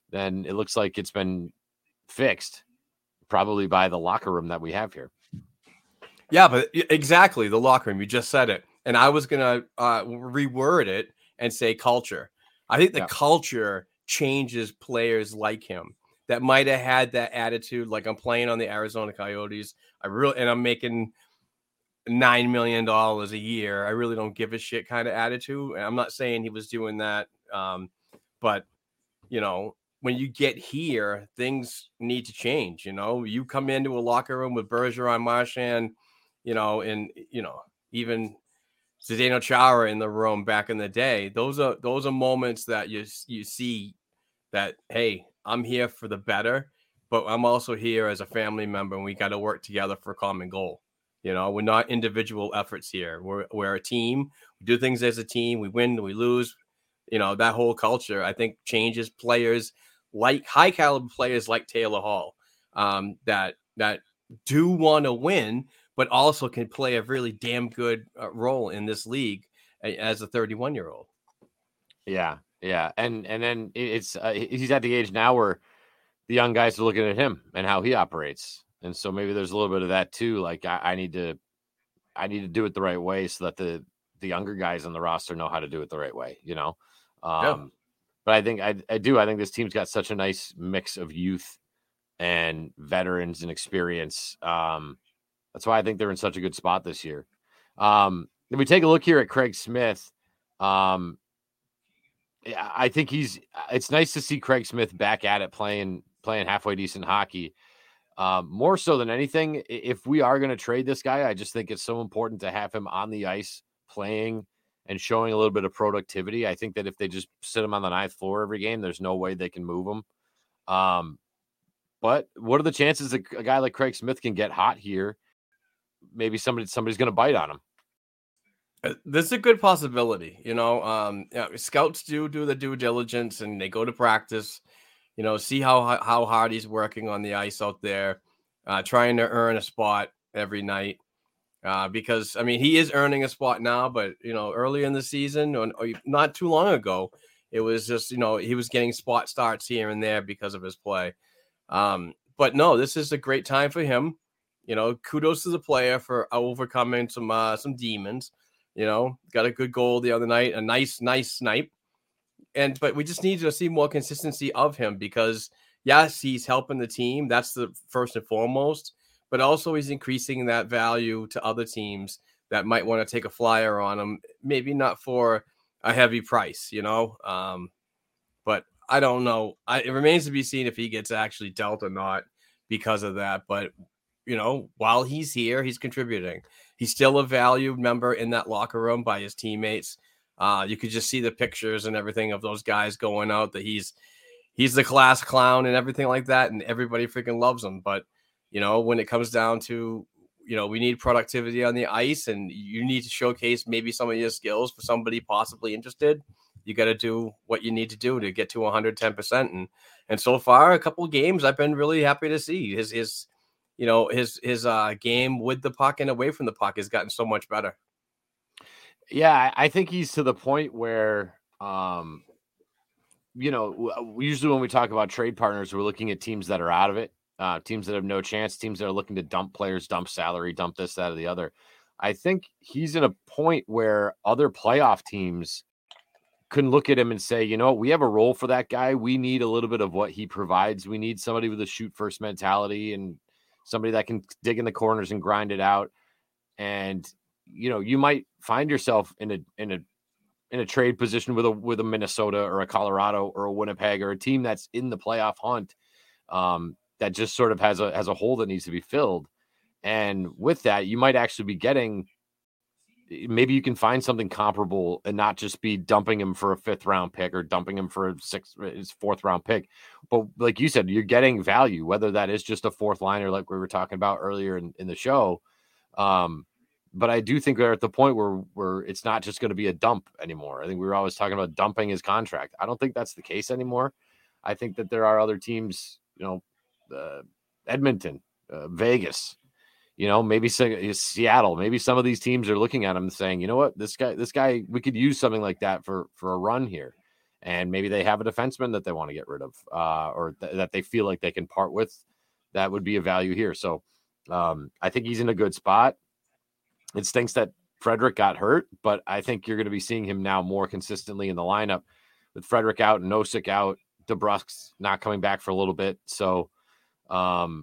then it looks like it's been fixed, probably by the locker room that we have here. Yeah, but exactly, the locker room. You just said it. And I was going to reword it and say culture. I think the culture changes players like him that might have had that attitude, like I'm playing on the Arizona Coyotes. And I'm making $9 million a year. I really don't give a shit kind of attitude. And I'm not saying he was doing that. But, you know, when you get here, things need to change. You know, you come into a locker room with Bergeron, Marchand, you know, and, you know, even Zdeno Chara in the room back in the day. Those are moments that you see that, hey, I'm here for the better, but I'm also here as a family member, and we got to work together for a common goal. You know, we're not individual efforts here. We're a team. We do things as a team. We win, we lose. You know, that whole culture, I think, changes players like high caliber players like Taylor Hall that do want to win, but also can play a really damn good role in this league as a 31-year-old. Yeah. And then it's he's at the age now where the young guys are looking at him and how he operates. And so maybe there's a little bit of that too. Like I need to do it the right way so that the younger guys on the roster know how to do it the right way, you know? But I think I think this team's got such a nice mix of youth and veterans and experience. That's why I think they're in such a good spot this year. If we take a look here at Craig Smith, I think it's nice to see Craig Smith back at it playing halfway decent hockey. More so than anything, if we are going to trade this guy, I just think it's so important to have him on the ice playing and showing a little bit of productivity. I think that if they just sit him on the ninth floor every game, there's no way they can move him. But what are the chances that a guy like Craig Smith can get hot here? Maybe somebody's going to bite on him. There's a good possibility, you know. Scouts do the due diligence and they go to practice, you know, see how hard he's working on the ice out there, trying to earn a spot every night. Because I mean, he is earning a spot now, but you know, early in the season or not too long ago, it was just, you know, he was getting spot starts here and there because of his play. But no, this is a great time for him. You know, kudos to the player for overcoming some demons. You know, got a good goal the other night, a nice snipe. But we just need to see more consistency of him because, yes, he's helping the team. That's the first and foremost. But also he's increasing that value to other teams that might want to take a flyer on him. Maybe not for a heavy price, you know. But I don't know. It remains to be seen if he gets actually dealt or not because of that. But, you know, while he's here, he's contributing. He's still a valued member in that locker room by his teammates. You could just see the pictures and everything of those guys going out, that he's the class clown and everything like that, and everybody freaking loves him. But, you know, when it comes down to, you know, we need productivity on the ice and you need to showcase maybe some of your skills for somebody possibly interested, you got to do what you need to do to get to 110%. And so far, a couple of games, I've been really happy to see his game with the puck and away from the puck has gotten so much better. Yeah, I think he's to the point where, you know, usually when we talk about trade partners, we're looking at teams that are out of it, teams that have no chance, teams that are looking to dump players, dump salary, dump this, that, or the other. I think he's in a point where other playoff teams can look at him and say, you know, we have a role for that guy. We need a little bit of what he provides. We need somebody with a shoot first mentality and somebody that can dig in the corners and grind it out. And, you know, you might find yourself in a trade position with a Minnesota or a Colorado or a Winnipeg or a team that's in the playoff hunt that just sort of has a hole that needs to be filled. And with that, you might actually be getting, maybe you can find something comparable and not just be dumping him for a 5th round pick or dumping him for his 4th round pick. But like you said, you're getting value, whether that is just a 4th liner, like we were talking about earlier in the show. But I do think we're at the point where it's not just going to be a dump anymore. I think we were always talking about dumping his contract. I don't think that's the case anymore. I think that there are other teams, you know, Edmonton, Vegas, you know, maybe Seattle, maybe some of these teams are looking at him and saying, you know what, this guy, we could use something like that for a run here. and maybe they have a defenseman that they want to get rid of, or that they feel like they can part with. That would be a value here. So I think he's in a good spot. It stinks that Frederic got hurt, but I think you're going to be seeing him now more consistently in the lineup with Frederic out, Nosek out, DeBrusk's not coming back for a little bit. So and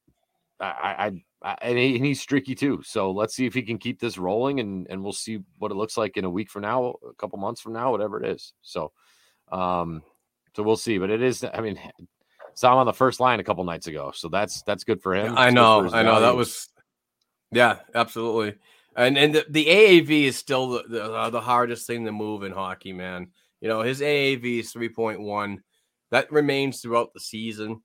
he's streaky too. So let's see if he can keep this rolling, and we'll see what it looks like in a week from now, a couple months from now, whatever it is. So we'll see, but it is, I mean, saw him on the first line a couple nights ago. So that's good for him. I know. That was, yeah, absolutely. And the AAV is still the hardest thing to move in hockey, man. You know, his AAV is 3.1. That remains throughout the season.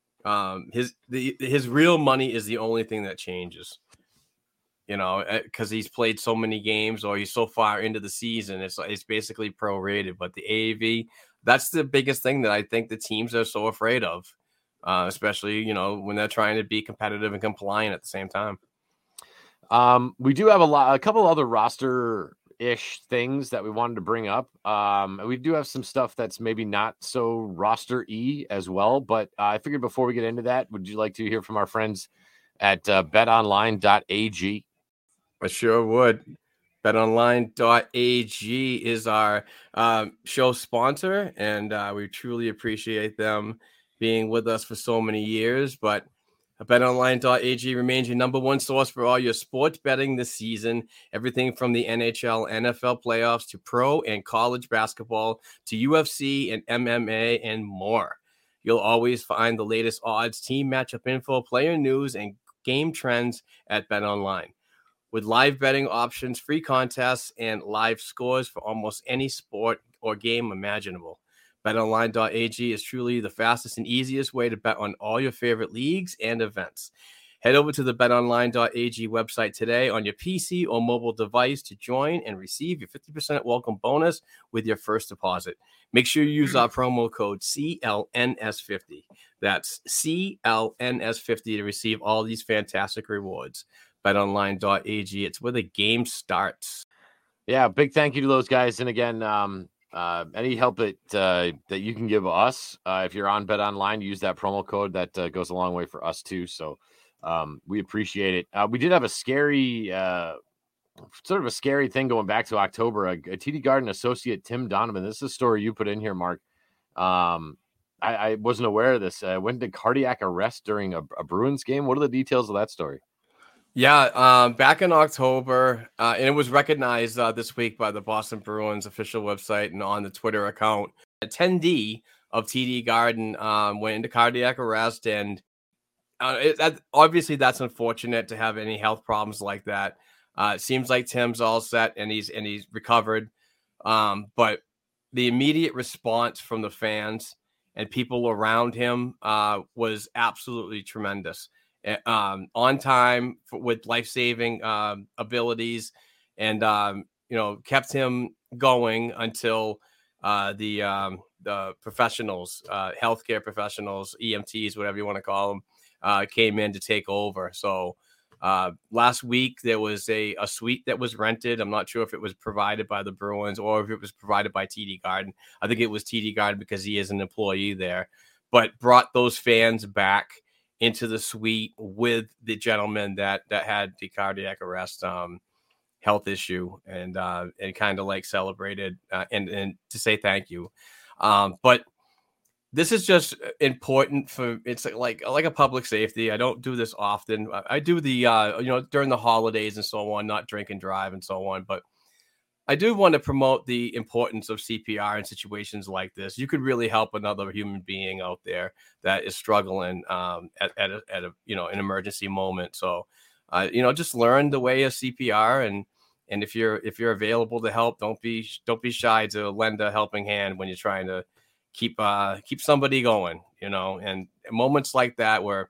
His real money is the only thing that changes. You know, because he's played so many games, or he's so far into the season, it's basically prorated. But the AAV, that's the biggest thing that I think the teams are so afraid of, especially, you know, when they're trying to be competitive and compliant at the same time. We do have a couple other roster-ish things that we wanted to bring up. We do have some stuff that's maybe not so roster-y as well, but I figured before we get into that, would you like to hear from our friends at betonline.ag? I sure would. BetOnline.ag is our show sponsor, and we truly appreciate them being with us for so many years. But BetOnline.ag remains your number one source for all your sports betting this season. Everything from the NHL, NFL playoffs to pro and college basketball to UFC and MMA and more. You'll always find the latest odds, team matchup info, player news, and game trends at BetOnline. With live betting options, free contests, and live scores for almost any sport or game imaginable. BetOnline.ag is truly the fastest and easiest way to bet on all your favorite leagues and events. Head over to the BetOnline.ag website today on your PC or mobile device to join and receive your 50% welcome bonus with your first deposit. Make sure you use our promo code CLNS50. That's CLNS50 to receive all these fantastic rewards. BetOnline.ag, it's where the game starts. Yeah, big thank you to those guys. And again, any help that you can give us, if you're on BetOnline, use that promo code. That goes a long way for us too. So we appreciate it. We did have a scary, sort of a scary thing going back to October. A TD Garden associate, Tim Donovan. This is a story you put in here, Mark. I wasn't aware of this. Went into cardiac arrest during a Bruins game. What are the details of that story? Yeah, back in October, and it was recognized this week by the Boston Bruins official website and on the Twitter account. Attendee of TD Garden went into cardiac arrest, and obviously that's unfortunate to have any health problems like that. It seems like Tim's all set and he's recovered, but the immediate response from the fans and people around him was absolutely tremendous. On time with life-saving abilities, and kept him going until the professionals, healthcare professionals, EMTs, whatever you want to call them, came in to take over. So last week there was a suite that was rented. I'm not sure if it was provided by the Bruins or if it was provided by TD Garden. I think it was TD Garden because he is an employee there, but brought those fans back into the suite with the gentleman that had the cardiac arrest health issue, and kind of like celebrated and to say thank you. But this is just important for, it's like a public safety. I don't do this often. I do the during the holidays and so on, not drink and drive and so on, but I do want to promote the importance of CPR in situations like this. You could really help another human being out there that is struggling at a an emergency moment. So, just learn the way of CPR, and if you're available to help, don't be shy to lend a helping hand when you're trying to keep somebody going. And moments like that where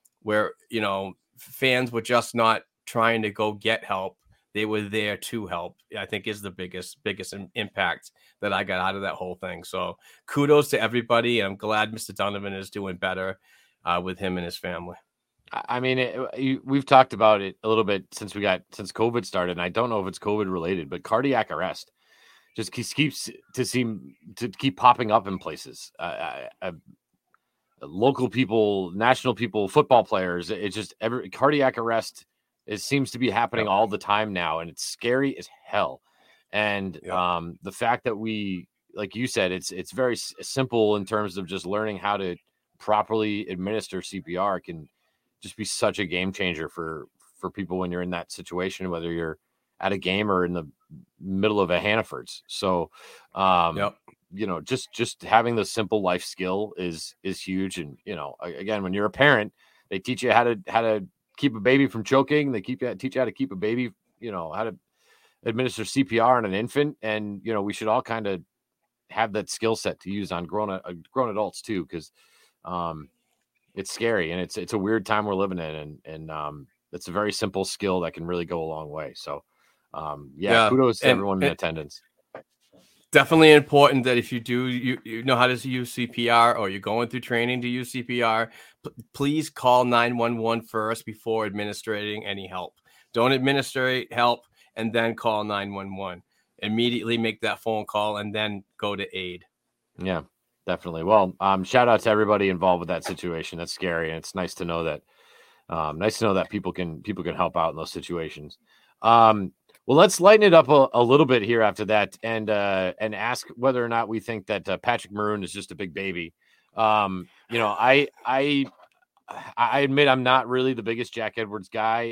fans were just not trying to go get help. They were there to help, I think, is the biggest impact that I got out of that whole thing. So kudos to everybody. I'm glad Mr. Donovan is doing better with him and his family. I mean, we've talked about it a little bit since COVID started, and I don't know if it's COVID related, but cardiac arrest just keeps to keep popping up in places. Local people, national people, football players. It's just every cardiac arrest. It seems to be happening all the time now, and it's scary as hell. And the fact that we, like you said, it's very simple in terms of just learning how to properly administer CPR can just be such a game changer for people when you're in that situation, whether you're at a game or in the middle of a Hannaford's. So, you know, just having the simple life skill is huge. And, you know, again, when you're a parent, they teach you how to keep a baby from choking. They teach you how to keep a baby, you know, how to administer CPR on an infant. And, you know, we should all kind of have that skill set to use on grown adults too. Cause, it's scary and it's a weird time we're living in. And it's a very simple skill that can really go a long way. So, kudos to everyone in attendance. Definitely important that if you do, you know how to use CPR or you're going through training to use CPR, please call 911 first before administering any help. Don't administrate help and then call 911. Immediately make that phone call and then go to aid. Yeah, definitely. Well, shout out to everybody involved with that situation. That's scary. And it's nice to know that people can help out in those situations. Well, let's lighten it up a little bit here after that and ask whether or not we think that Patrick Maroon is just a big baby. You know, I admit I'm not really the biggest Jack Edwards guy.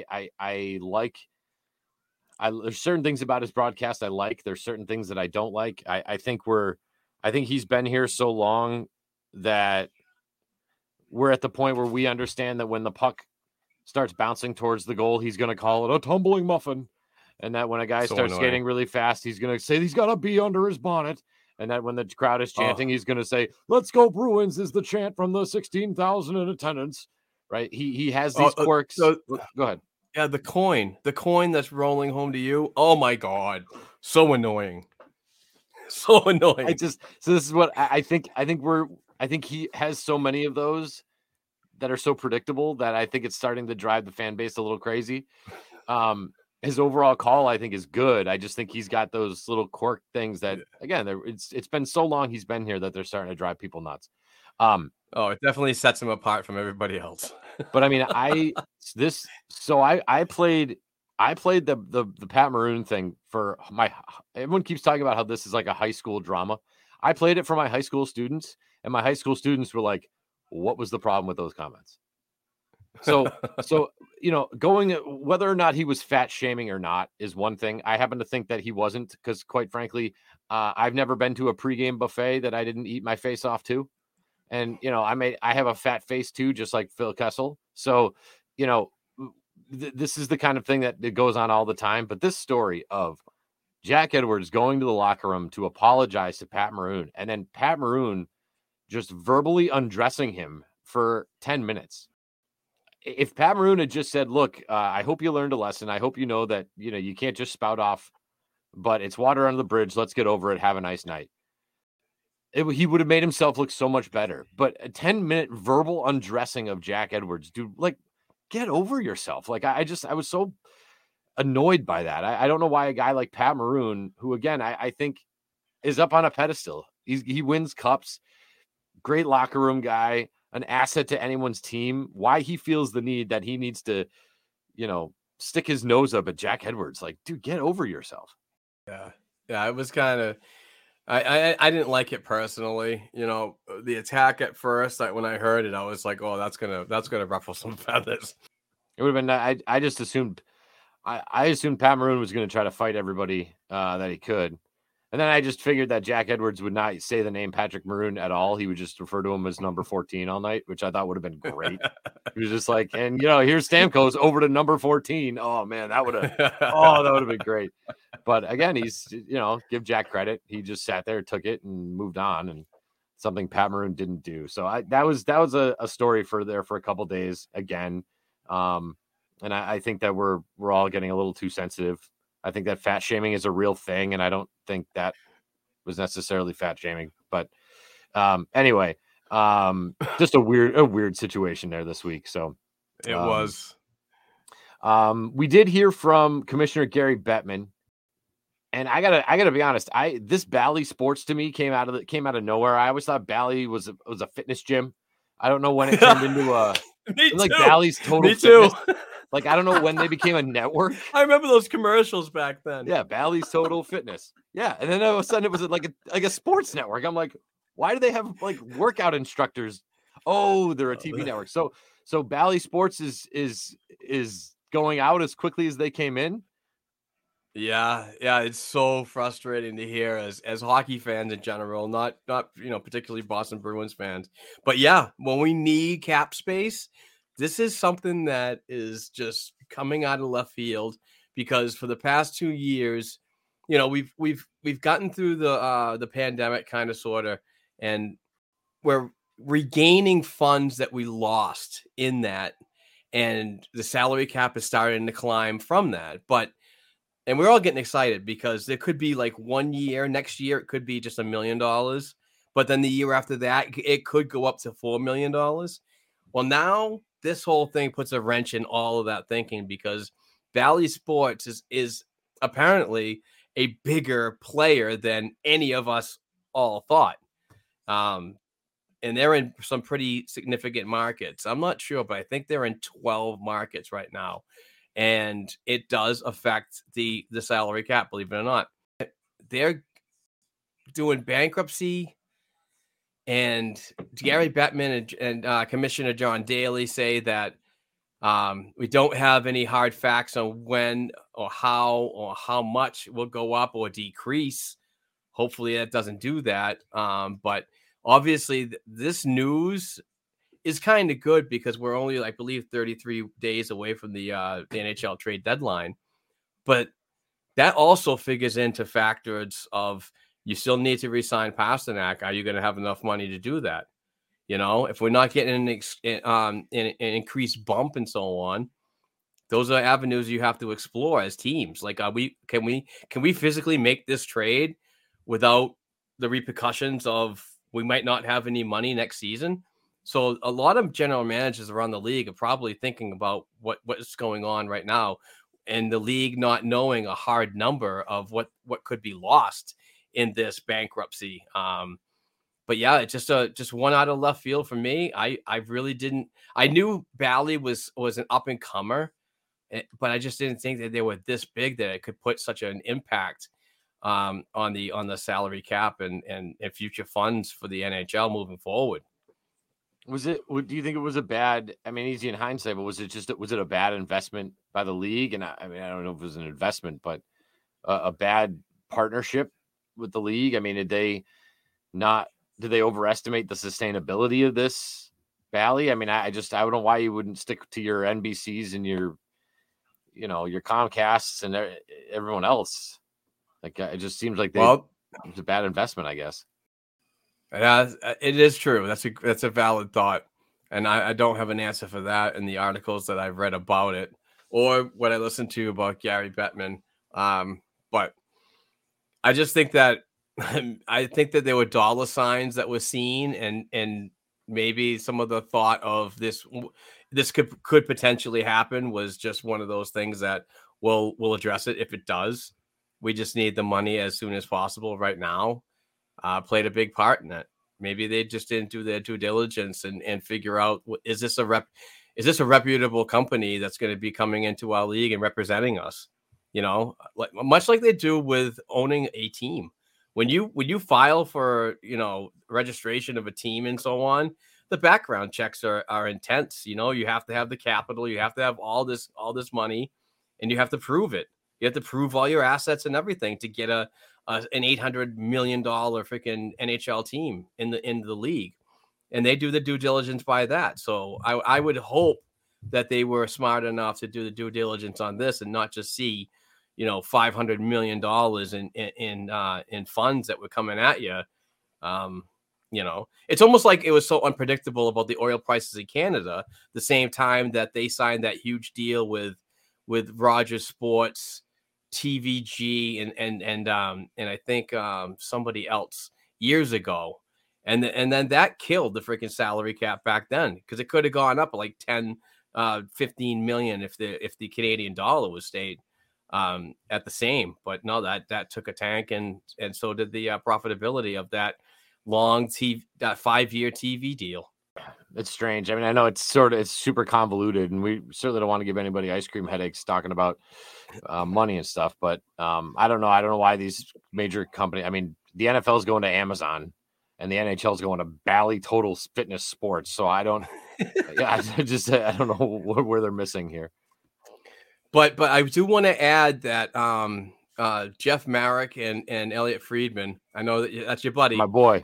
There's certain things about his broadcast I like. There's certain things that I don't like. I think he's been here so long that we're at the point where we understand that when the puck starts bouncing towards the goal, he's going to call it a tumbling muffin. And that when a guy starts skating really fast, he's going to say he's got a bee under his bonnet. And that when the crowd is chanting, he's going to say, "Let's go Bruins" is the chant from the 16,000 in attendance. Right. He has these quirks. Go ahead. Yeah. The coin that's rolling home to you. Oh my God. So annoying. So annoying. So this is what I think. I think he has so many of those that are so predictable that I think it's starting to drive the fan base a little crazy. His overall call, I think, is good. I just think he's got those little quirk things that, again, it's been so long he's been here that they're starting to drive people nuts. It definitely sets him apart from everybody else. But I mean, I played the Pat Maroon thing for everyone keeps talking about how this is like a high school drama. I played it for my high school students, and my high school students were like, "What was the problem with those comments?" So, you know, whether or not he was fat shaming or not is one thing. I happen to think that he wasn't, because quite frankly, I've never been to a pregame buffet that I didn't eat my face off to. And, you know, I have a fat face too, just like Phil Kessel. So, you know, this is the kind of thing that goes on all the time. But this story of Jack Edwards going to the locker room to apologize to Pat Maroon, and then Pat Maroon just verbally undressing him for 10 minutes. If Pat Maroon had just said, "Look, I hope you learned a lesson. I hope you know that, you know, you can't just spout off, but it's water under the bridge. Let's get over it. Have a nice night." He would have made himself look so much better. But a 10-minute verbal undressing of Jack Edwards, dude, like, get over yourself. Like, I was so annoyed by that. I don't know why a guy like Pat Maroon, who, again, I think is up on a pedestal. He wins cups, great locker room guy, an asset to anyone's team, why he feels the need that he needs to, you know, stick his nose up at Jack Edwards. Like, dude, get over yourself. Yeah, it was kind of, I didn't like it personally. You know, the attack at first, when I heard it, I was like, "Oh, that's gonna ruffle some feathers." It would have been. I just assumed. I assumed Pat Maroon was going to try to fight everybody that he could. And then I just figured that Jack Edwards would not say the name Patrick Maroon at all. He would just refer to him as number 14 all night, which I thought would have been great. He was just like, and, you know, here's Stamkos over to number 14. Oh, man, that would have been great. But again, he's, you know, give Jack credit. He just sat there, took it, and moved on, and something Pat Maroon didn't do. So that was a story for a couple of days again. And I think that we're all getting a little too sensitive. I think that fat shaming is a real thing, and I don't think that was necessarily fat shaming. But anyway, just a weird situation there this week. So it was. We did hear from Commissioner Gary Bettman. And I gotta be honest. This Bally Sports to me came out of nowhere. I always thought Bally was a fitness gym. I don't know when it turned into Me too. like Bally's Total Me too. Fitness. Like I don't know when they became a network. I remember those commercials back then. Yeah, Bally's Total Fitness. Yeah, and then all of a sudden it was like a sports network. I'm like, why do they have like workout instructors? Oh, they're a TV network. So Bally Sports is going out as quickly as they came in. Yeah, it's so frustrating to hear as hockey fans in general, not particularly Boston Bruins fans. But yeah, when we need cap space, this is something that is just coming out of left field because for the past 2 years, we've gotten through the pandemic kind of sorta, and we're regaining funds that we lost in that, and the salary cap is starting to climb from that. And we're all getting excited because there could be like 1 year, next year, it could be just $1 million. But then the year after that, it could go up to $4 million. Well, now this whole thing puts a wrench in all of that thinking because Bally Sports is apparently a bigger player than any of us all thought. And they're in some pretty significant markets. I'm not sure, but I think they're in 12 markets right now. And it does affect the salary cap, believe it or not. They're doing bankruptcy, and Gary Bettman and Commissioner John Daly say that we don't have any hard facts on when or how much will go up or decrease. Hopefully that doesn't do that. But obviously this news is kind of good because we're only, I believe, 33 days away from the NHL trade deadline. But that also figures into factors of you still need to re-sign Pasternak. Are you going to have enough money to do that? If we're not getting an increased bump and so on, those are avenues you have to explore as teams. Like, can we physically make this trade without the repercussions of we might not have any money next season? So a lot of general managers around the league are probably thinking about what's going on right now, and the league not knowing a hard number of what could be lost in this bankruptcy. But yeah, it's just one out of left field for me. I really didn't. I knew Bally was an up and comer, but I just didn't think that they were this big that it could put such an impact on the salary cap and future funds for the NHL moving forward. Do you think it was a bad, I mean, easy in hindsight, but was it a bad investment by the league? And I mean, I don't know if it was an investment, but a bad partnership with the league. I mean, did they overestimate the sustainability of this Bally? I mean, I don't know why you wouldn't stick to your NBCs and your Comcasts and everyone else. Like, it just seems like it was a bad investment, I guess. It is true. That's a valid thought. And I don't have an answer for that in the articles that I've read about it or what I listened to about Gary Bettman. But I just think that there were dollar signs that were seen, and maybe some of the thought of this could potentially happen was just one of those things that we'll address it if it does. We just need the money as soon as possible right now. Played a big part in it. Maybe they just didn't do their due diligence and figure out, is this a reputable company that's going to be coming into our league and representing us? Much like they do with owning a team. When you file for registration of a team and so on, the background checks are intense. You have to have the capital, you have to have all this money, and you have to prove it. You have to prove all your assets and everything to get an $800 million freaking NHL team in the league. And they do the due diligence by that. So I would hope that they were smart enough to do the due diligence on this and not just see, $500 million in funds that were coming at you. It's almost like it was so unpredictable about the oil prices in Canada, the same time that they signed that huge deal with Rogers Sports, TVG, and I think somebody else years ago, and then that killed the freaking salary cap back then, because it could have gone up like 10, 15 million if the Canadian dollar was stayed at the same. But no, that took a tank, and so did the profitability of that long that 5-year TV deal. It's strange. I mean, I know it's super convoluted, and we certainly don't want to give anybody ice cream headaches talking about money and stuff. But I don't know. I don't know why these major companies. I mean, the NFL is going to Amazon, and the NHL is going to Bally Total Fitness Sports. So I don't. I don't know where they're missing here. But I do want to add that Jeff Marek and Elliot Friedman, I know that's your buddy, my boy.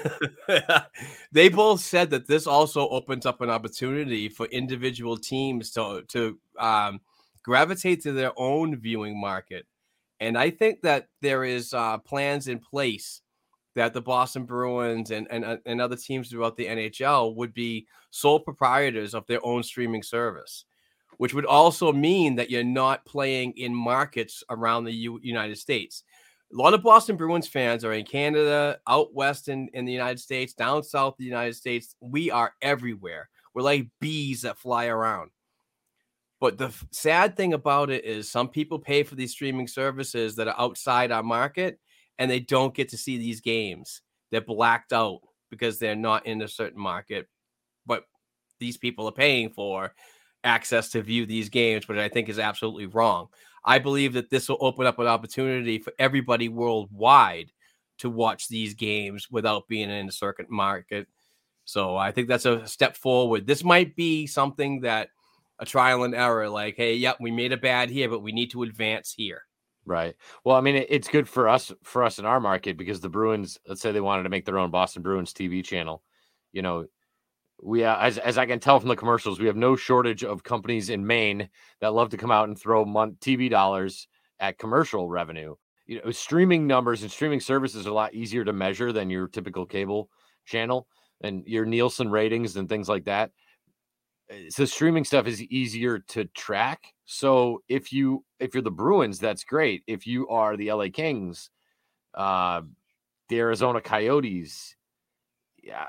They both said that this also opens up an opportunity for individual teams to gravitate to their own viewing market. And I think that there is plans in place that the Boston Bruins and other teams throughout the NHL would be sole proprietors of their own streaming service, which would also mean that you're not playing in markets around the United States. A lot of Boston Bruins fans are in Canada, out west in the United States, down south the United States. We are everywhere. We're like bees that fly around. But the sad thing about it is some people pay for these streaming services that are outside our market, and they don't get to see these games. They're blacked out because they're not in a certain market. But these people are paying for access to view these games, which I think is absolutely wrong. I believe that this will open up an opportunity for everybody worldwide to watch these games without being in a circuit market. So I think that's a step forward. This might be something that a trial and error, like, hey, yep, we made a bad here, but we need to advance here. Right. Well, I mean, it's good for us in our market because the Bruins, let's say they wanted to make their own Boston Bruins TV channel. You know, we as I can tell from the commercials, we have no shortage of companies in Maine that love to come out and throw TV dollars at commercial revenue. You know, streaming numbers and streaming services are a lot easier to measure than your typical cable channel and your Nielsen ratings and things like that. So streaming stuff is easier to track. So if you're the Bruins, that's great. If you are the LA Kings, the Arizona Coyotes, yeah,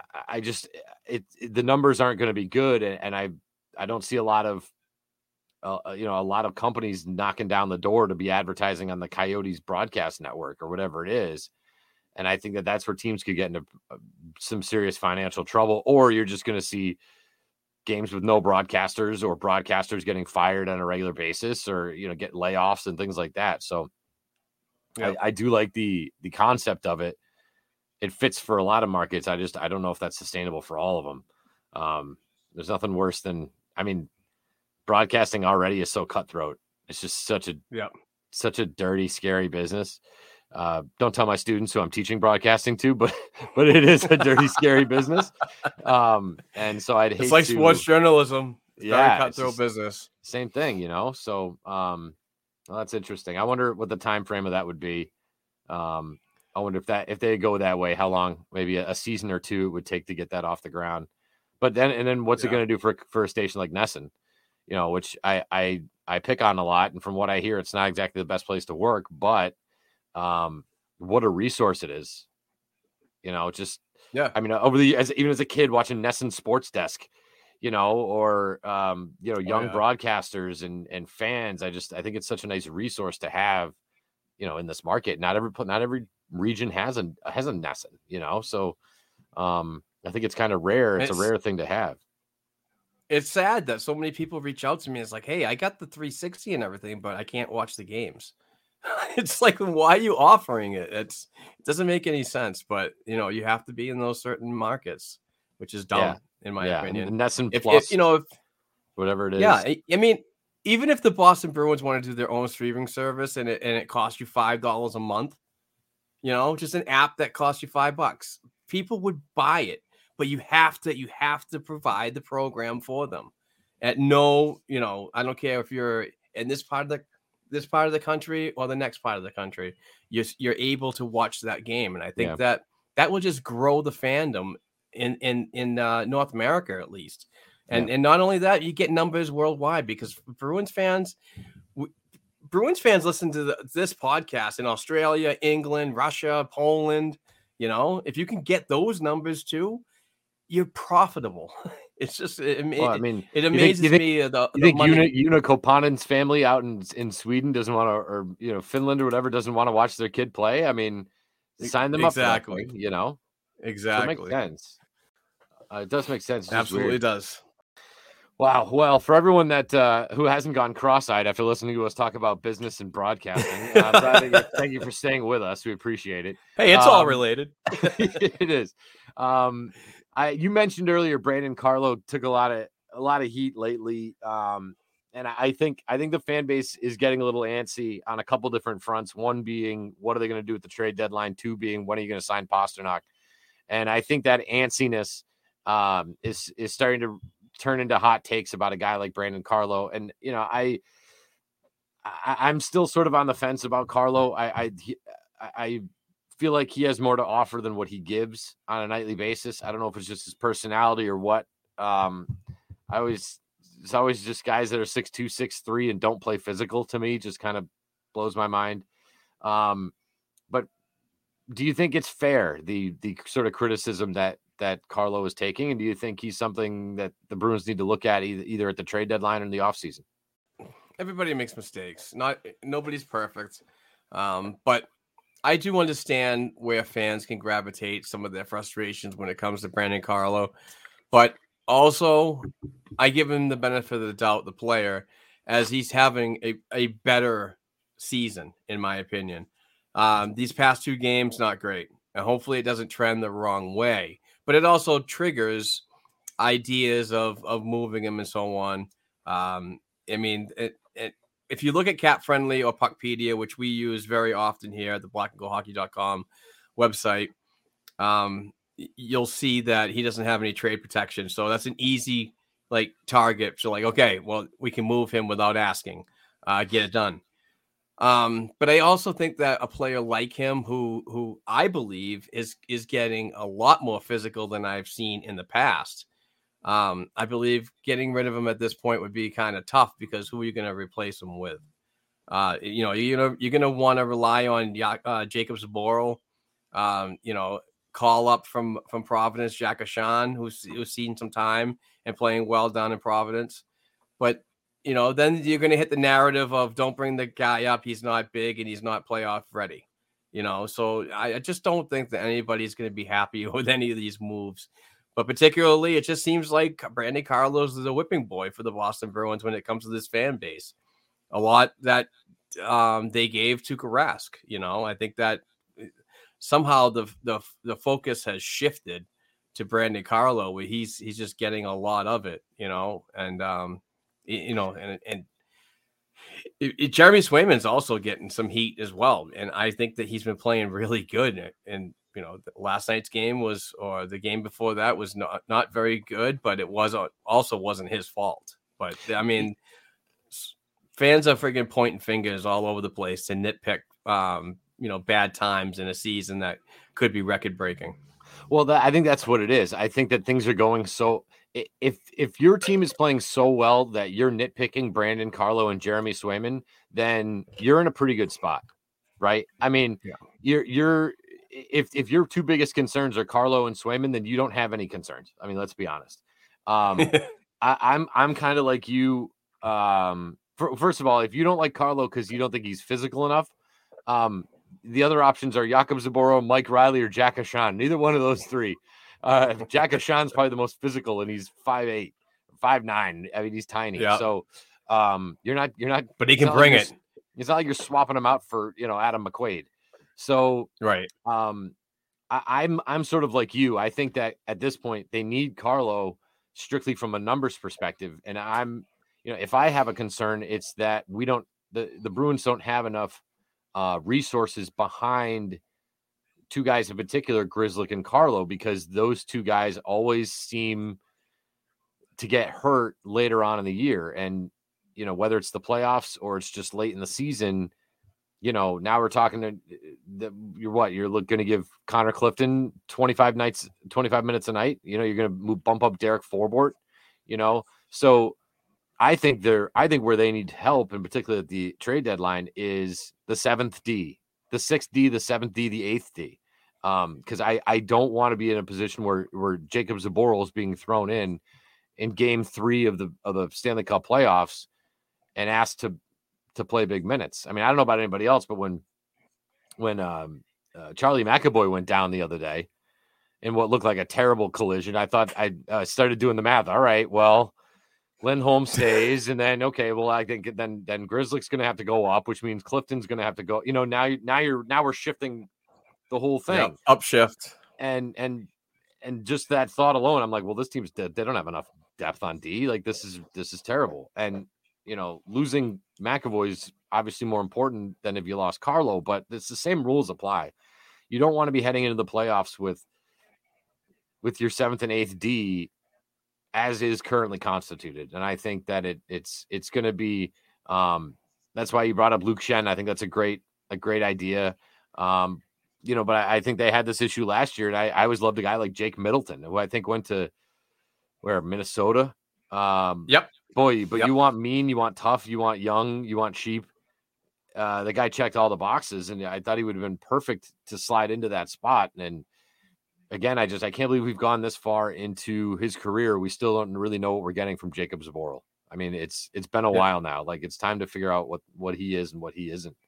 the numbers aren't going to be good, and I don't see a lot of a lot of companies knocking down the door to be advertising on the Coyotes broadcast network or whatever it is. And I think that's where teams could get into some serious financial trouble, or you're just going to see games with no broadcasters or broadcasters getting fired on a regular basis, or, get layoffs and things like that. So yeah. I do like the concept of it. It fits for a lot of markets. I don't know if that's sustainable for all of them. There's nothing worse than, broadcasting already is so cutthroat. It's just such a dirty, scary business. Don't tell my students who I'm teaching broadcasting to, but it is a dirty, scary business. And so I'd hate it's like sports journalism. Yeah, cutthroat business. Same thing, So well, that's interesting. I wonder what the time frame of that would be. I wonder if they go that way, how long, maybe a season or two it would take to get that off the ground. But then what's it going to do for a station like NESN, which I pick on a lot. And from what I hear, it's not exactly the best place to work, but what a resource it is. Just, yeah. I mean, even as a kid watching NESN Sports Desk, or young broadcasters and fans. I think it's such a nice resource to have, in this market. Not every region has a NESN, so I think it's kind of rare. It's a rare thing to have. It's sad that so many people reach out to me. It's like, hey, I got the 360 and everything, but I can't watch the games. It's like, why are you offering it? It doesn't make any sense, but you have to be in those certain markets, which is dumb in my opinion. And NESN Plus, if whatever it is. Yeah, I mean, even if the Boston Bruins want to do their own streaming service and it costs you $5 a month, just an app that costs you $5, people would buy it. But you have to provide the program for them. At no, I don't care if you're in this part of the country or the next part of the country, you're able to watch that game. And I think that will just grow the fandom in North America, at least. And not only that, you get numbers worldwide, because Bruins fans listen to this podcast in Australia, England, Russia, Poland. If you can get those numbers too, you're profitable. It's just, Well, I mean, it amazes me. You think Una Kopanen's family out in Sweden doesn't want to, or Finland or whatever, doesn't want to watch their kid play? I mean, sign them up for that thing, Exactly. So it makes sense. It does make sense. It's Absolutely does. Wow. Well, for everyone that who hasn't gone cross-eyed after listening to us talk about business and broadcasting, thank you for staying with us. We appreciate it. Hey, it's all related. It is. You mentioned earlier Brandon Carlo took a lot of heat lately, and I think the fan base is getting a little antsy on a couple different fronts. One being, what are they going to do at the trade deadline? Two being, when are you going to sign Pasternak? And I think that antsiness is starting to turn into hot takes about a guy like Brandon Carlo. And, I'm still sort of on the fence about Carlo. I feel like he has more to offer than what he gives on a nightly basis. I don't know if it's just his personality or what. It's always just guys that are 6'2", 6'3", and don't play physical to me. Just kind of blows my mind. But do you think it's fair, the sort of criticism that Carlo is taking? And do you think he's something that the Bruins need to look at either at the trade deadline or in the offseason? Everybody makes mistakes. Nobody's perfect. But I do understand where fans can gravitate some of their frustrations when it comes to Brandon Carlo. But also, I give him the benefit of the doubt, the player, as he's having a better season, in my opinion. These past two games, not great. And hopefully it doesn't trend the wrong way. But it also triggers ideas of moving him and so on. If you look at Cap Friendly or Puckpedia, which we use very often here at the blackandgoldhockey.com website, you'll see that he doesn't have any trade protection. So that's an easy target. So okay, well, we can move him without asking, get it done. But I also think that a player like him, who I believe is getting a lot more physical than I've seen in the past. I believe getting rid of him at this point would be kind of tough, because who are you going to replace him with? You're going to want to rely on Jacob Zboril, call up from Providence, Jack Ashan, who's seen some time and playing well down in Providence. But, then you're going to hit the narrative of don't bring the guy up. He's not big and he's not playoff ready. So I just don't think that anybody's going to be happy with any of these moves. But particularly, it just seems like Brandon Carlos is a whipping boy for the Boston Bruins when it comes to this fan base. A lot that they gave to Rask. I think that somehow the focus has shifted to Brandon Carlo, where he's just getting a lot of it, and Jeremy Swayman's also getting some heat as well, and I think that he's been playing really good. And last night's game or the game before that was not very good, but it wasn't his fault. But I mean, fans are freaking pointing fingers all over the place to nitpick, bad times in a season that could be record breaking. Well, I think that's what it is. I think that things are going so. If your team is playing so well that you're nitpicking Brandon Carlo and Jeremy Swayman, then you're in a pretty good spot, right? I mean, you're. If your two biggest concerns are Carlo and Swayman, then you don't have any concerns. I mean, let's be honest. I'm kind of like you. First of all, if you don't like Carlo because you don't think he's physical enough, the other options are Jakob Zboril, Mike Riley, or Jack Ashan. Neither one of those three. Jack Ashan's probably the most physical, and he's 5'8", 5'9". I mean, he's tiny. Yeah. So you're not. But he can bring it. It's not like you're swapping him out for Adam McQuaid. So right. I'm sort of like you. I think that at this point they need Carlo strictly from a numbers perspective. And I'm, if I have a concern, it's that the Bruins don't have enough resources behind two guys in particular, Grzelcyk and Carlo, because those two guys always seem to get hurt later on in the year. And, whether it's the playoffs or it's just late in the season, now we're talking to you're going to give Connor Clifton 25 minutes a night. You're going to bump up Derek Forbort, So I think where they need help, in particular at the trade deadline, is the 7th D, the 6th D, the 7th D, the 8th D. Because I don't want to be in a position where Jacob Zboril is being thrown in in Game 3 of the Stanley Cup playoffs and asked to play big minutes. I mean, I don't know about anybody else, but when Charlie McAvoy went down the other day in what looked like a terrible collision, I thought I started doing the math. All right, well, Lindholm stays, and then I think then Grzelcyk's going to have to go up, which means Clifton's going to have to go. Now we're shifting the whole thing, upshift, and just that thought alone, I'm like, well, this team's dead. They don't have enough depth on D. Like this is terrible, and losing McAvoy is obviously more important than if you lost Carlo, but it's the same rules apply. You don't want to be heading into the playoffs with your 7th and 8th D as is currently constituted. And I think that it's going to be that's why you brought up Luke Schenn. I think that's a great idea. But I think they had this issue last year, and I always loved a guy like Jake Middleton, who I think went to Minnesota. Yep. Boy, but you want mean, you want tough, you want young, you want cheap. The guy checked all the boxes, and I thought he would have been perfect to slide into that spot. And again, I can't believe we've gone this far into his career. We still don't really know what we're getting from Jacob Zboril. I mean, it's been a while now. Like, it's time to figure out what he is and what he isn't.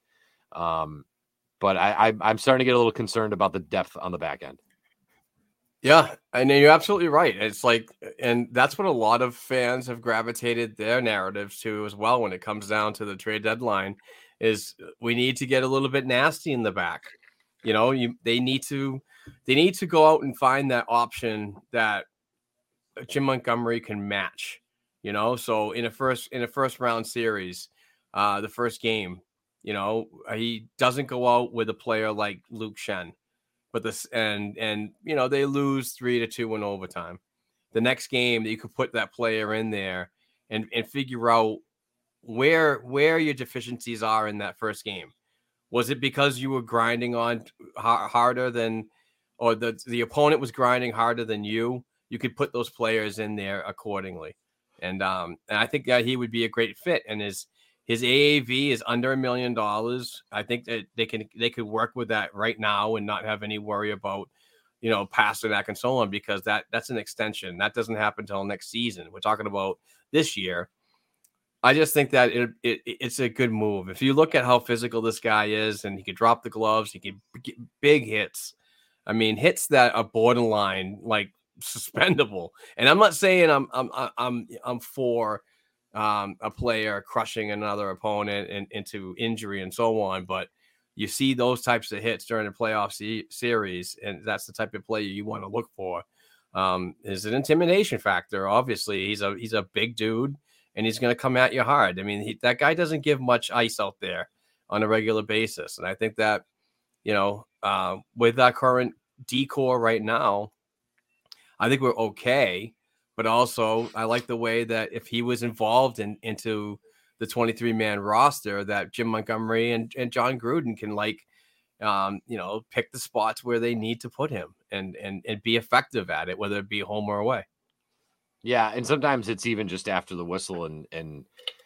But I'm starting to get a little concerned about the depth on the back end. Yeah, and you're absolutely right. It's like, and that's what a lot of fans have gravitated their narratives to as well when it comes down to the trade deadline, is we need to get a little bit nasty in the back. They need to go out and find that option that Jim Montgomery can match. So in a first round series, the first game, he doesn't go out with a player like Luke Schenn. But they lose 3-2 in overtime. The next game that you could put that player in there and figure out where your deficiencies are in that first game. Was it because you were grinding on harder than, or the opponent was grinding harder than you? You could put those players in there accordingly. And I think that he would be a great fit. And his AAV is under $1 million. I think that they could work with that right now and not have any worry about, Pasternak and so on, because that's an extension. That doesn't happen until next season. We're talking about this year. I just think that it's a good move. If you look at how physical this guy is, and he could drop the gloves, he could get big hits. I mean, hits that are borderline like suspendable. And I'm not saying I'm for a player crushing another opponent and into injury and so on, but you see those types of hits during the playoff series, and that's the type of player you want to look for. Is an intimidation factor. Obviously, he's a big dude, and he's going to come at you hard. I mean, that guy doesn't give much ice out there on a regular basis, and I think that with our current decor right now, I think we're okay. But also, I like the way that if he was involved into the 23-man roster, that Jim Montgomery and John Gruden can pick the spots where they need to put him and be effective at it, whether it be home or away. Yeah, and sometimes it's even just after the whistle, and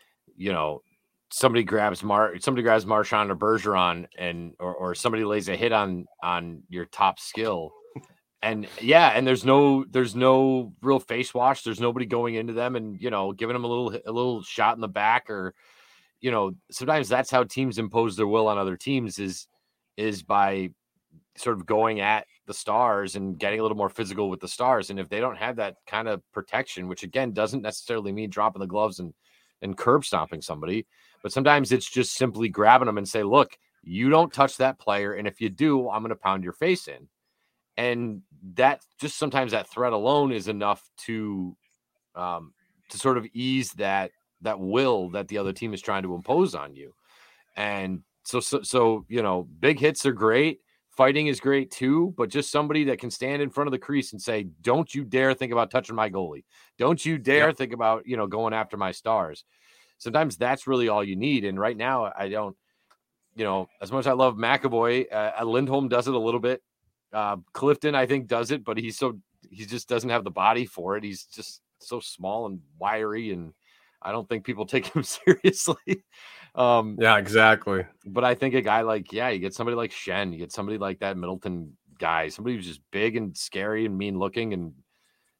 somebody grabs Marchand or Bergeron, or somebody lays a hit on your top skill. And and there's no real face wash. There's nobody going into them and, giving them a little shot in the back, or, sometimes that's how teams impose their will on other teams is by sort of going at the Stars and getting a little more physical with the Stars. And if they don't have that kind of protection, which again, doesn't necessarily mean dropping the gloves and curb stomping somebody, but sometimes it's just simply grabbing them and say, look, you don't touch that player. And if you do, I'm going to pound your face in. And that just sometimes that threat alone is enough to sort of ease that will that the other team is trying to impose on you. And so big hits are great. Fighting is great too, but just somebody that can stand in front of the crease and say, don't you dare think about touching my goalie. Don't you dare think about, going after my Stars. Sometimes that's really all you need. And right now I don't, as much as I love McAvoy, Lindholm does it a little bit. Clifton, I think, does it, but he just doesn't have the body for it. He's just so small and wiry, and I don't think people take him seriously. Yeah, exactly. But I think a guy like, you get somebody like Schenn, you get somebody like that Middleton guy, somebody who's just big and scary and mean looking, and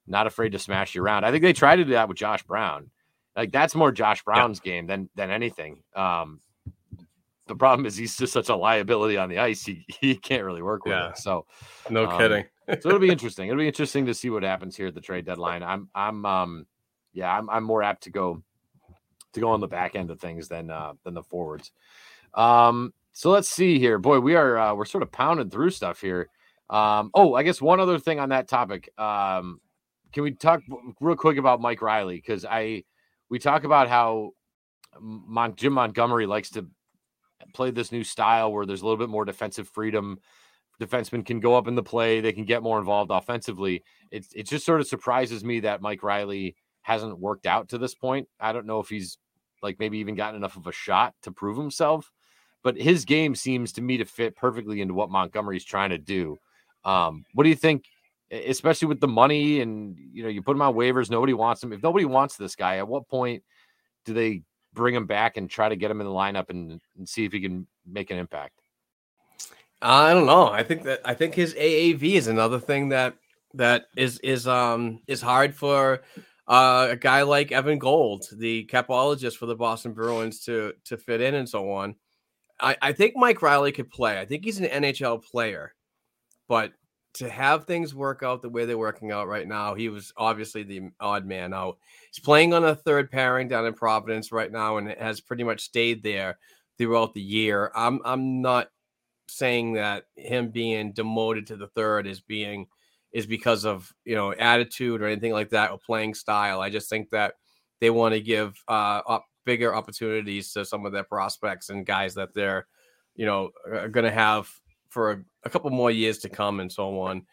not afraid to smash you around. I think they tried to do that with Josh Brown. Like that's more Josh Brown's game than anything. The problem is he's just such a liability on the ice. He can't really work with it. So no kidding. So it'll be interesting. It'll be interesting to see what happens here at the trade deadline. I'm more apt to go on the back end of things than the forwards. So let's see here. Boy, we're sort of pounding through stuff here. I guess one other thing on that topic. Can we talk real quick about Mike Riley? Because we talk about how Jim Montgomery likes to play this new style where there's a little bit more defensive freedom. Defensemen can go up in the play. They can get more involved offensively. It just sort of surprises me that Mike Riley hasn't worked out to this point. I don't know if he's like maybe even gotten enough of a shot to prove himself, but his game seems to me to fit perfectly into what Montgomery's trying to do. What do you think, especially with the money and, you put him on waivers, nobody wants him. If nobody wants this guy, at what point do they bring him back and try to get him in the lineup and see if he can make an impact? I don't know. I think his AAV is another thing that is hard for a guy like Evan Gold, the capologist for the Boston Bruins, to fit in and so on. I think Mike Riley could play. I think he's an NHL player, but to have things work out the way they're working out right now, he was obviously the odd man out. He's playing on a third pairing down in Providence right now, and has pretty much stayed there throughout the year. I'm not saying that him being demoted to the third is because of attitude or anything like that or playing style. I just think that they want to give bigger opportunities to some of their prospects and guys that they're are going to have for a couple more years to come and so on.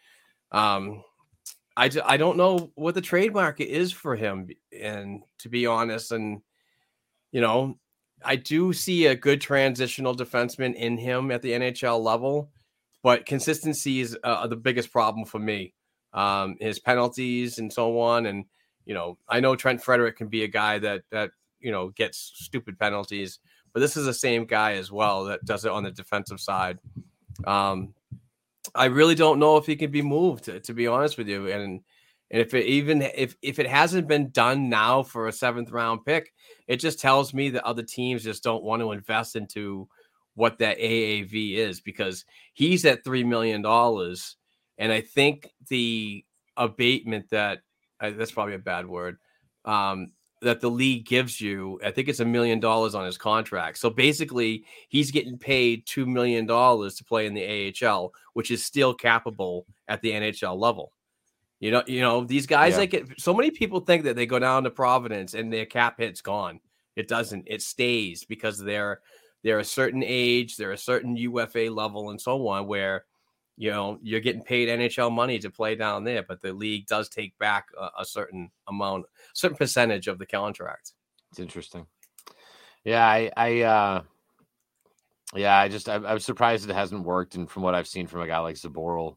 I don't know what the trade market is for him, and to be honest, and I do see a good transitional defenseman in him at the NHL level, but consistency is the biggest problem for me. His penalties and so on. And, I know Trent Frederick can be a guy that gets stupid penalties, but this is the same guy as well that does it on the defensive side. I really don't know if he can be moved, to be honest with you. And if it hasn't been done now for a 7th round pick, it just tells me that other teams just don't want to invest into what that AAV is, because he's at $3 million. And I think the abatement that's probably a bad word, that the league gives you, I think it's $1 million on his contract. So basically he's getting paid $2 million to play in the AHL, which is still capable at the NHL level. These guys, so many people think that they go down to Providence and their cap hit's gone. It doesn't. It stays because they're a certain age, they're a certain UFA level and so on, where, you're getting paid NHL money to play down there, but the league does take back a certain percentage of the contract. It's interesting. Yeah. I was surprised it hasn't worked. And from what I've seen from a guy like Zaboral,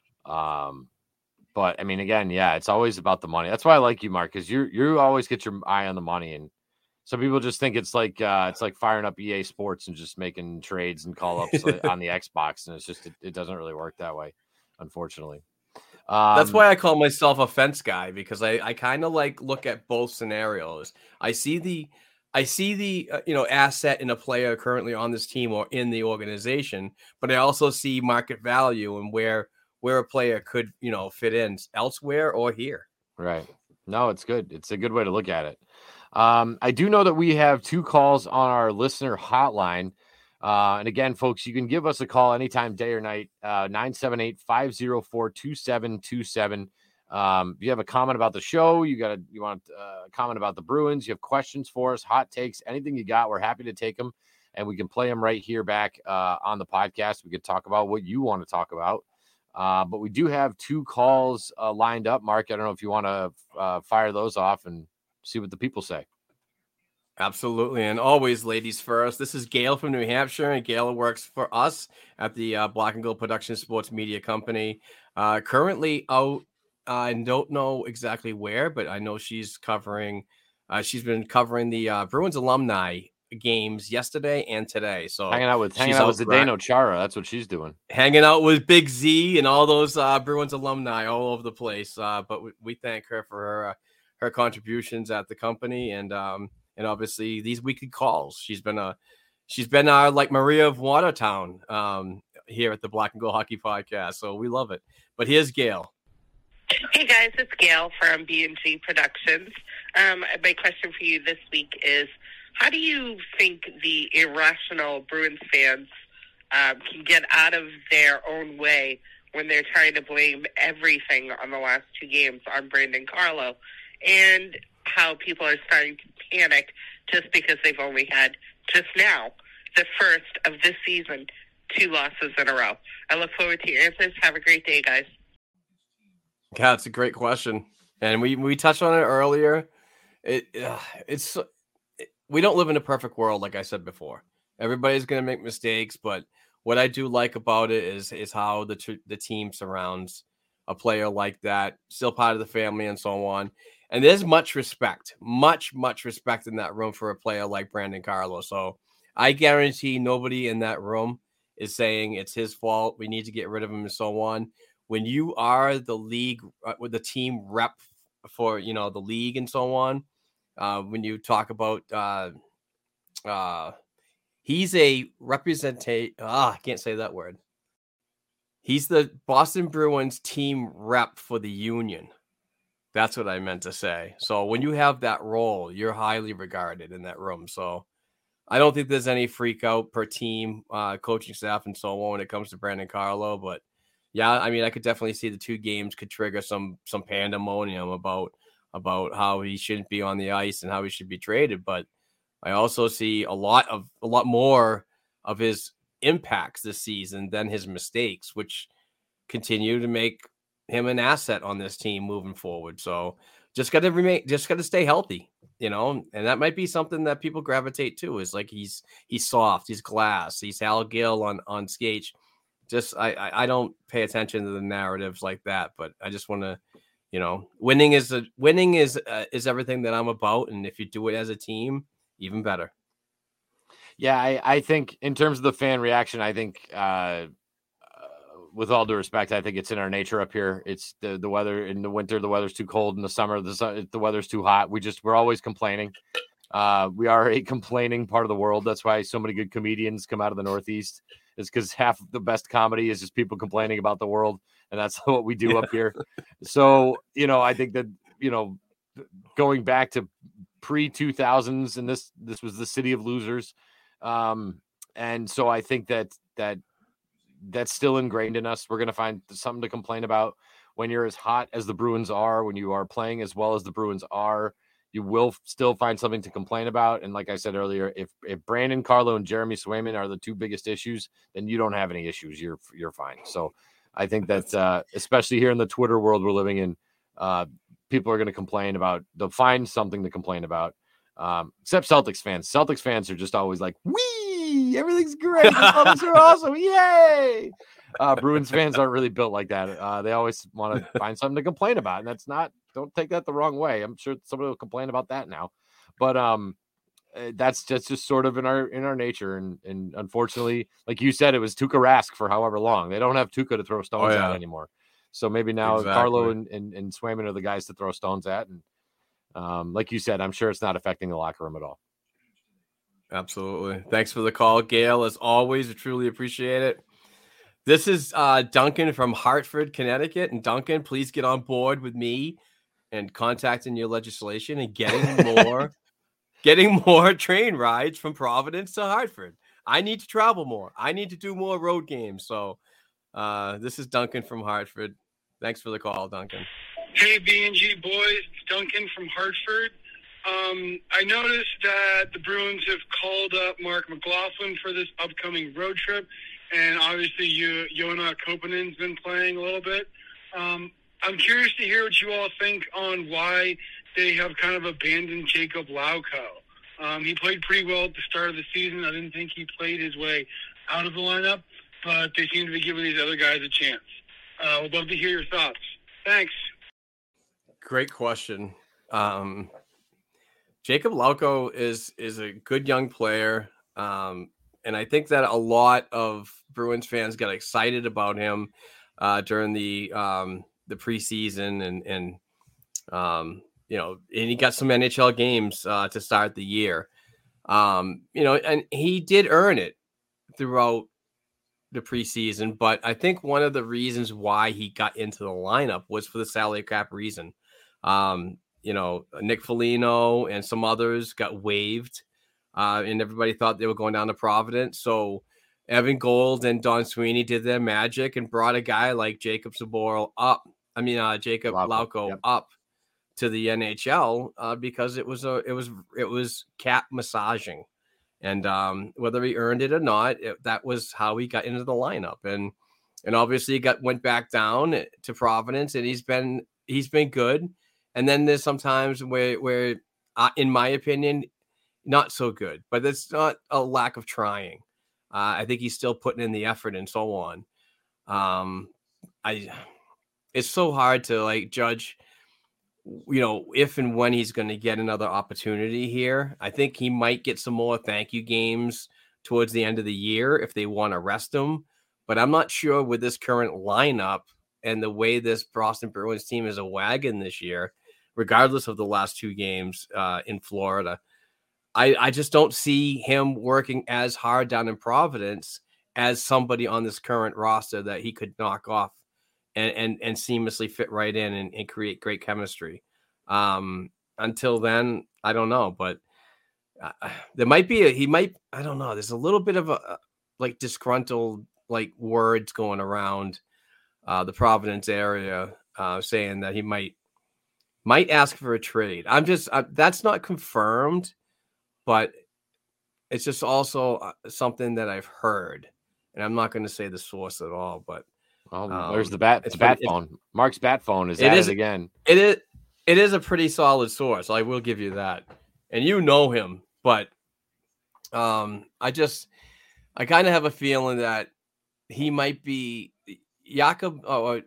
but I mean, again, it's always about the money. That's why I like you, Mark, because you always get your eye on the money. And some people just think it's like firing up EA Sports and just making trades and call ups on the Xbox, and it's just it doesn't really work that way, unfortunately. That's why I call myself a fence guy, because I kind of look at both scenarios. I see the asset in a player currently on this team or in the organization, but I also see market value and where a player could fit in elsewhere or here. Right. No, it's good. It's a good way to look at it. I do know that we have 2 calls on our listener hotline. And again, folks, you can give us a call anytime, day or night, 978-504-2727. If you have a comment about the show, you want a comment about the Bruins, you have questions for us, hot takes, anything you got, we're happy to take them, and we can play them right here back on the podcast. We could talk about what you want to talk about. But we do have 2 calls lined up. Mark, I don't know if you want to fire those off and see what the people say. Absolutely. And always ladies first. This is Gail from New Hampshire, and Gail works for us at the Black and Gold Production Sports Media Company. Currently out, I don't know exactly where, but I know she's been covering the Bruins alumni games yesterday and today. So hanging out with Zdeno Chara. That's what she's doing. Hanging out with Big Z and all those Bruins alumni all over the place. But we thank her for her contributions at the company and obviously these weekly calls. She's been our like Maria of Watertown here at the Black and Gold Hockey Podcast. So we love it. But here's Gail. Hey guys, it's Gail from B&G Productions. My question for you this week is, how do you think the irrational Bruins fans can get out of their own way when they're trying to blame everything on the last two games on Brandon Carlo, and how people are starting to panic just because they've only had, just now, the first of this season, 2 losses in a row? I look forward to your answers. Have a great day, guys. Yeah, it's a great question, and we touched on it earlier. We don't live in a perfect world, like I said before. Everybody's going to make mistakes, but what I do like about it is how the team surrounds a player like that, still part of the family and so on. And there's much respect in that room for a player like Brandon Carlo. So I guarantee nobody in that room is saying it's his fault, we need to get rid of him and so on. When you are the league with the team rep for, the league and so on, when you talk about he's a representative. I can't say that word. He's the Boston Bruins team rep for the union. That's what I meant to say. So when you have that role, you're highly regarded in that room. So I don't think there's any freak out per team, coaching staff and so on when it comes to Brandon Carlo. But yeah, I mean, I could definitely see the 2 games could trigger some pandemonium about how he shouldn't be on the ice and how he should be traded. But I also see a lot more of his impacts this season than his mistakes, which continue to make him an asset on this team moving forward. So just got to stay healthy, and that might be something that people gravitate to, is like he's soft, he's glass, he's Hal Gill on skates. Just I don't pay attention to the narratives like that, but I just want to, winning is everything that I'm about, and if you do it as a team, even better. Yeah, I think in terms of the fan reaction, I think with all due respect, I think it's in our nature up here. It's the weather in the winter, the weather's too cold. In the summer, the weather's too hot. We're always complaining. We are a complaining part of the world. That's why so many good comedians come out of the Northeast. It's because half of the best comedy is just people complaining about the world, and that's what we do up here. So, I think that, going back to pre-2000s, and this was the city of losers. And so I think that's still ingrained in us. We're going to find something to complain about. When you're as hot as the Bruins are, when you are playing as well as the Bruins are, you will still find something to complain about. And like I said earlier, if Brandon Carlo and Jeremy Swayman are the 2 biggest issues, then you don't have any issues. You're fine. So I think that especially here in the Twitter world we're living in, people are going to complain about. They'll find something to complain about. Except Celtics fans. Celtics fans are just always like, "Wee, everything's great. The Celtics are awesome, yay!" Bruins fans aren't really built like that. They always want to find something to complain about, and that's not. Don't take that the wrong way. I'm sure somebody will complain about that now, but that's just sort of in our nature. And unfortunately, like you said, it was Tuukka Rask for however long. They don't have Tuukka to throw stones at anymore. So maybe now exactly. Carlo and Swayman are the guys to throw stones at. And like you said, I'm sure it's not affecting the locker room at all. Absolutely. Thanks for the call, Gail. As always, I truly appreciate it. This is Duncan from Hartford, Connecticut. And Duncan, please get on board with me and contacting your legislation and getting more train rides from Providence to Hartford. I need to travel more. I need to do more road games. So this is Duncan from Hartford. Thanks for the call, Duncan. Hey, B&G boys. It's Duncan from Hartford. I noticed that the Bruins have called up Mark McLaughlin for this upcoming road trip. And obviously, Joona Koppanen's been playing a little bit. I'm curious to hear what you all think on why they have kind of abandoned Jacob Lauko. He played pretty well at the start of the season. I didn't think he played his way out of the lineup, but they seem to be giving these other guys a chance. Would love to hear your thoughts. Thanks. Great question. Jacob Lauko is a good young player. And I think that a lot of Bruins fans got excited about him during the preseason and and he got some NHL games to start the year. And he did earn it throughout the preseason, but I think one of the reasons why he got into the lineup was for the salary cap reason. Nick Foligno and some others got waived, and everybody thought they were going down to Providence. So Evan Gold and Don Sweeney did their magic and brought a guy like Jacob Lauko up to the NHL because it was cap massaging. And whether he earned it or not, that was how he got into the lineup. And obviously he went back down to Providence, and he's been good. And then there's sometimes where in my opinion, not so good. But it's not a lack of trying. I think he's still putting in the effort and so on. It's so hard to judge, if and when he's going to get another opportunity here. I think he might get some more thank you games towards the end of the year if they want to rest him. But I'm not sure with this current lineup and the way this Boston Bruins team is a wagon this year, regardless of the last two games in Florida. I just don't see him working as hard down in Providence as somebody on this current roster that he could knock off and seamlessly fit right in and create great chemistry. Until then, I don't know, but there might be I don't know. There's a little bit of a disgruntled words going around the Providence area saying that he might ask for a trade. That's not confirmed, but it's just also something that I've heard, and I'm not going to say the source at all, but there's the bat phone. Mark's bat phone is again. It is a pretty solid source. I will give you that. And you know him, but I kind of have a feeling that he might be Jacob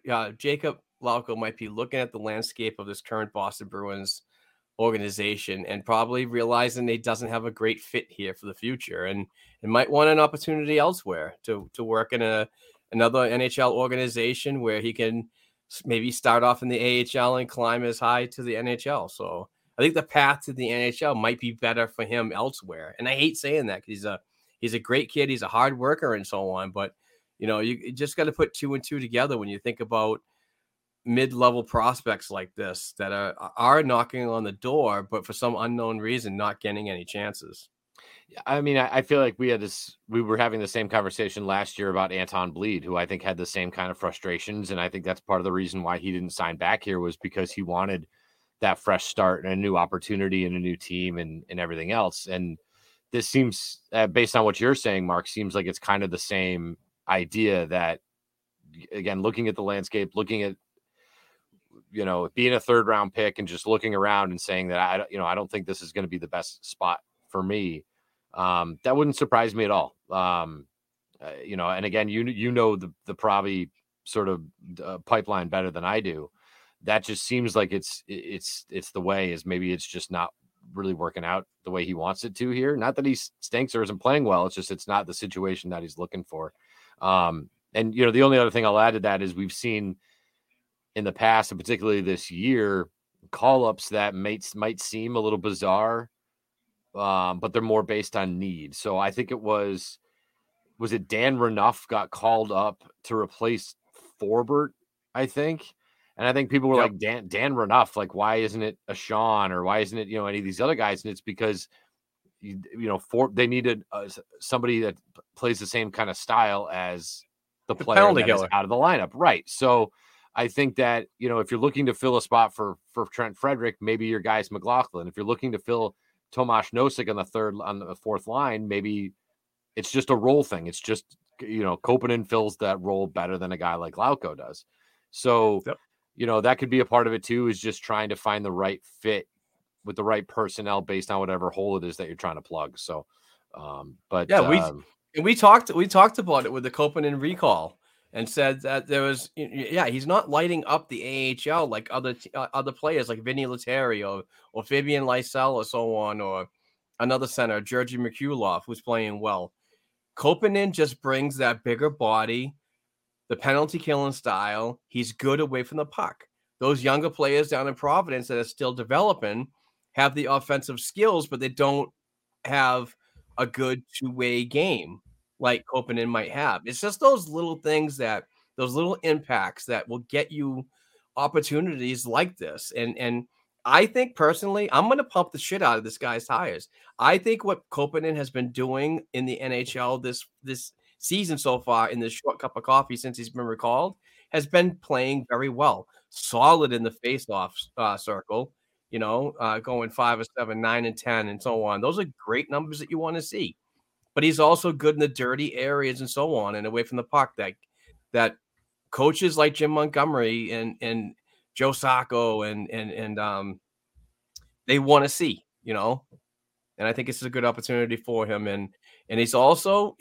Lauko might be looking at the landscape of this current Boston Bruins organization and probably realizing he doesn't have a great fit here for the future, and might want an opportunity elsewhere to work in another NHL organization where he can maybe start off in the AHL and climb as high to the NHL. So I think the path to the NHL might be better for him elsewhere. And I hate saying that because he's a great kid. He's a hard worker and so on. But, you just got to put two and two together when you think about mid-level prospects like this that are knocking on the door, but for some unknown reason, not getting any chances. I mean, I feel like we were having the same conversation last year about Anton Bleed, who I think had the same kind of frustrations. And I think that's part of the reason why he didn't sign back here was because he wanted that fresh start and a new opportunity and a new team and everything else. And this seems, based on what you're saying, Mark, seems like it's kind of the same idea that, again, looking at the landscape, looking at, being a third round pick and just looking around and saying that, I don't think this is going to be the best spot for me. That wouldn't surprise me at all. And again, the Pravi sort of pipeline better than I do. That just seems like it's the way is maybe it's just not really working out the way he wants it to here. Not that he stinks or isn't playing well. It's just, it's not the situation that he's looking for. And the only other thing I'll add to that is we've seen in the past, and particularly this year, call-ups that might seem a little bizarre, but they're more based on need. So I think it was it Dan Renouf got called up to replace Forbort, I think. And I think people were like, Dan Renouf, why isn't it a Sean or why isn't it, any of these other guys? And it's because, they needed somebody that plays the same kind of style as the player that is out of the lineup. Right. So I think that, if you're looking to fill a spot for Trent Frederick, maybe your guy's McLaughlin. If you're looking to fill Tomas Nosek on the fourth line, maybe it's just a role thing. It's just, Kopanen fills that role better than a guy like Lauko does. So, that could be a part of it too, is just trying to find the right fit with the right personnel based on whatever hole it is that you're trying to plug. So, we talked about it with the Kopanen recall. and said that there was, he's not lighting up the AHL like other players like Vinny Lettieri or Fabian Lysell or so on, or another center, Georgi Merkulov, who's playing well. Koponen just brings that bigger body, the penalty killing style. He's good away from the puck. Those younger players down in Providence that are still developing have the offensive skills, but they don't have a good two-way game like Koponen might have. It's just those little things, those little impacts that will get you opportunities like this. And I think personally, I'm going to pump the shit out of this guy's tires. I think what Koponen has been doing in the NHL this season so far, in this short cup of coffee since he's been recalled, has been playing very well. Solid in the face-off circle, going 5 or 7, 9 and 10, and so on. Those are great numbers that you want to see. But he's also good in the dirty areas and so on, and away from the puck that coaches like Jim Montgomery and Joe Sacco and they want to see, and I think it's a good opportunity for him. And he's also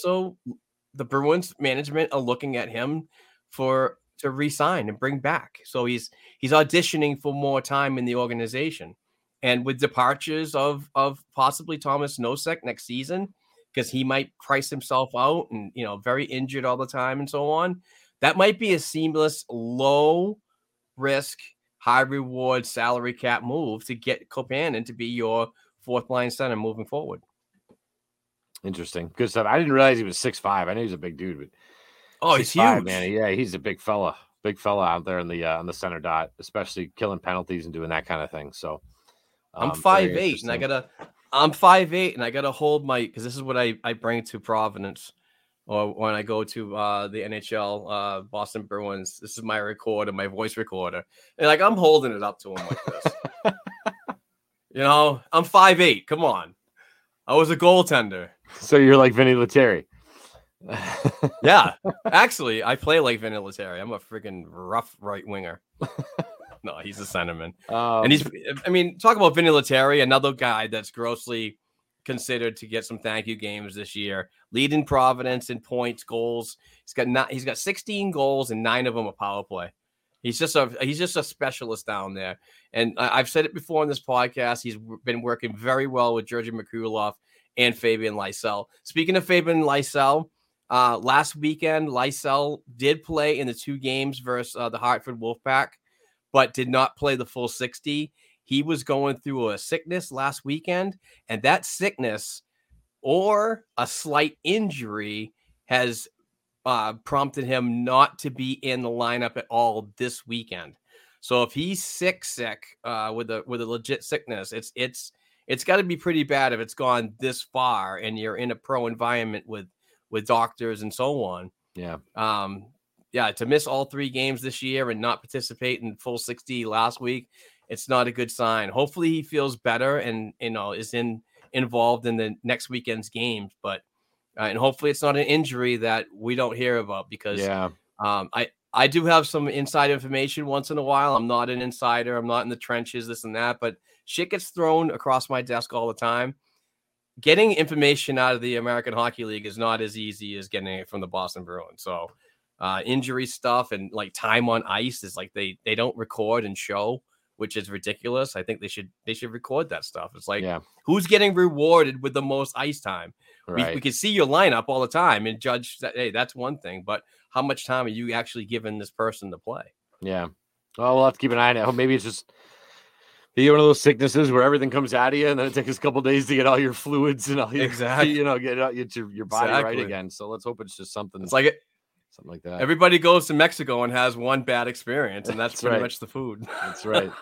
the Bruins management are looking at him to re-sign and bring back. So he's auditioning for more time in the organization. And with departures of possibly Thomas Nosek next season, because he might price himself out and, very injured all the time and so on, that might be a seamless, low risk, high reward salary cap move to get Koponen to be your fourth line center moving forward. Interesting. Good stuff. I didn't realize he was 6'5". I knew he's a big dude, but he's huge, man. Yeah, he's a big fella out there in the on the center dot, especially killing penalties and doing that kind of thing. So I'm 5'8", and I'm 5'8", and I gotta hold because this is what I bring to Providence, or when I go to the NHL Boston Bruins. This is my recorder, my voice recorder, and I'm holding it up to him like this. I'm 5'8". Come on, I was a goaltender. So you're like Vinny Lettieri. Yeah, actually, I play like Vinny Lettieri. I'm a freaking rough right winger. No, he's a centerman. And talk about Vinny Lettieri, another guy that's grossly considered to get some thank you games this year, leading Providence in points, goals. He's got 16 goals and 9 of them are power play. He's just a specialist down there. And I've said it before in this podcast. He's been working very well with Georgi Merkulov and Fabian Lysell. Speaking of Fabian Lysell, last weekend, Lysell did play in the 2 games versus the Hartford Wolfpack, but did not play the full 60. He was going through a sickness last weekend, and that sickness or a slight injury has prompted him not to be in the lineup at all this weekend. So if he's sick with a legit sickness, it's got to be pretty bad if it's gone this far and you're in a pro environment with doctors and so on. Yeah. To miss all 3 games this year and not participate in full 60 last week, it's not a good sign. Hopefully he feels better and is involved in the next weekend's games, but and hopefully it's not an injury that we don't hear about, because I do have some inside information once in a while. I'm not an insider. I'm not in the trenches, this and that, but shit gets thrown across my desk all the time. Getting information out of the American Hockey League is not as easy as getting it from the Boston Bruins. So injury stuff and time on ice is they don't record and show, which is ridiculous. I think they should record that stuff. It's who's getting rewarded with the most ice time? Right. We can see your lineup all the time and judge that. Hey, that's one thing, but how much time are you actually giving this person to play? Yeah. Well, we'll have to keep an eye on it. Maybe it's just one of those sicknesses where everything comes out of you, and then it takes a couple of days to get all your fluids and all your, get your body right again. So let's hope it's just something. It's something like that. Everybody goes to Mexico and has one bad experience, and that's pretty much the food. That's right.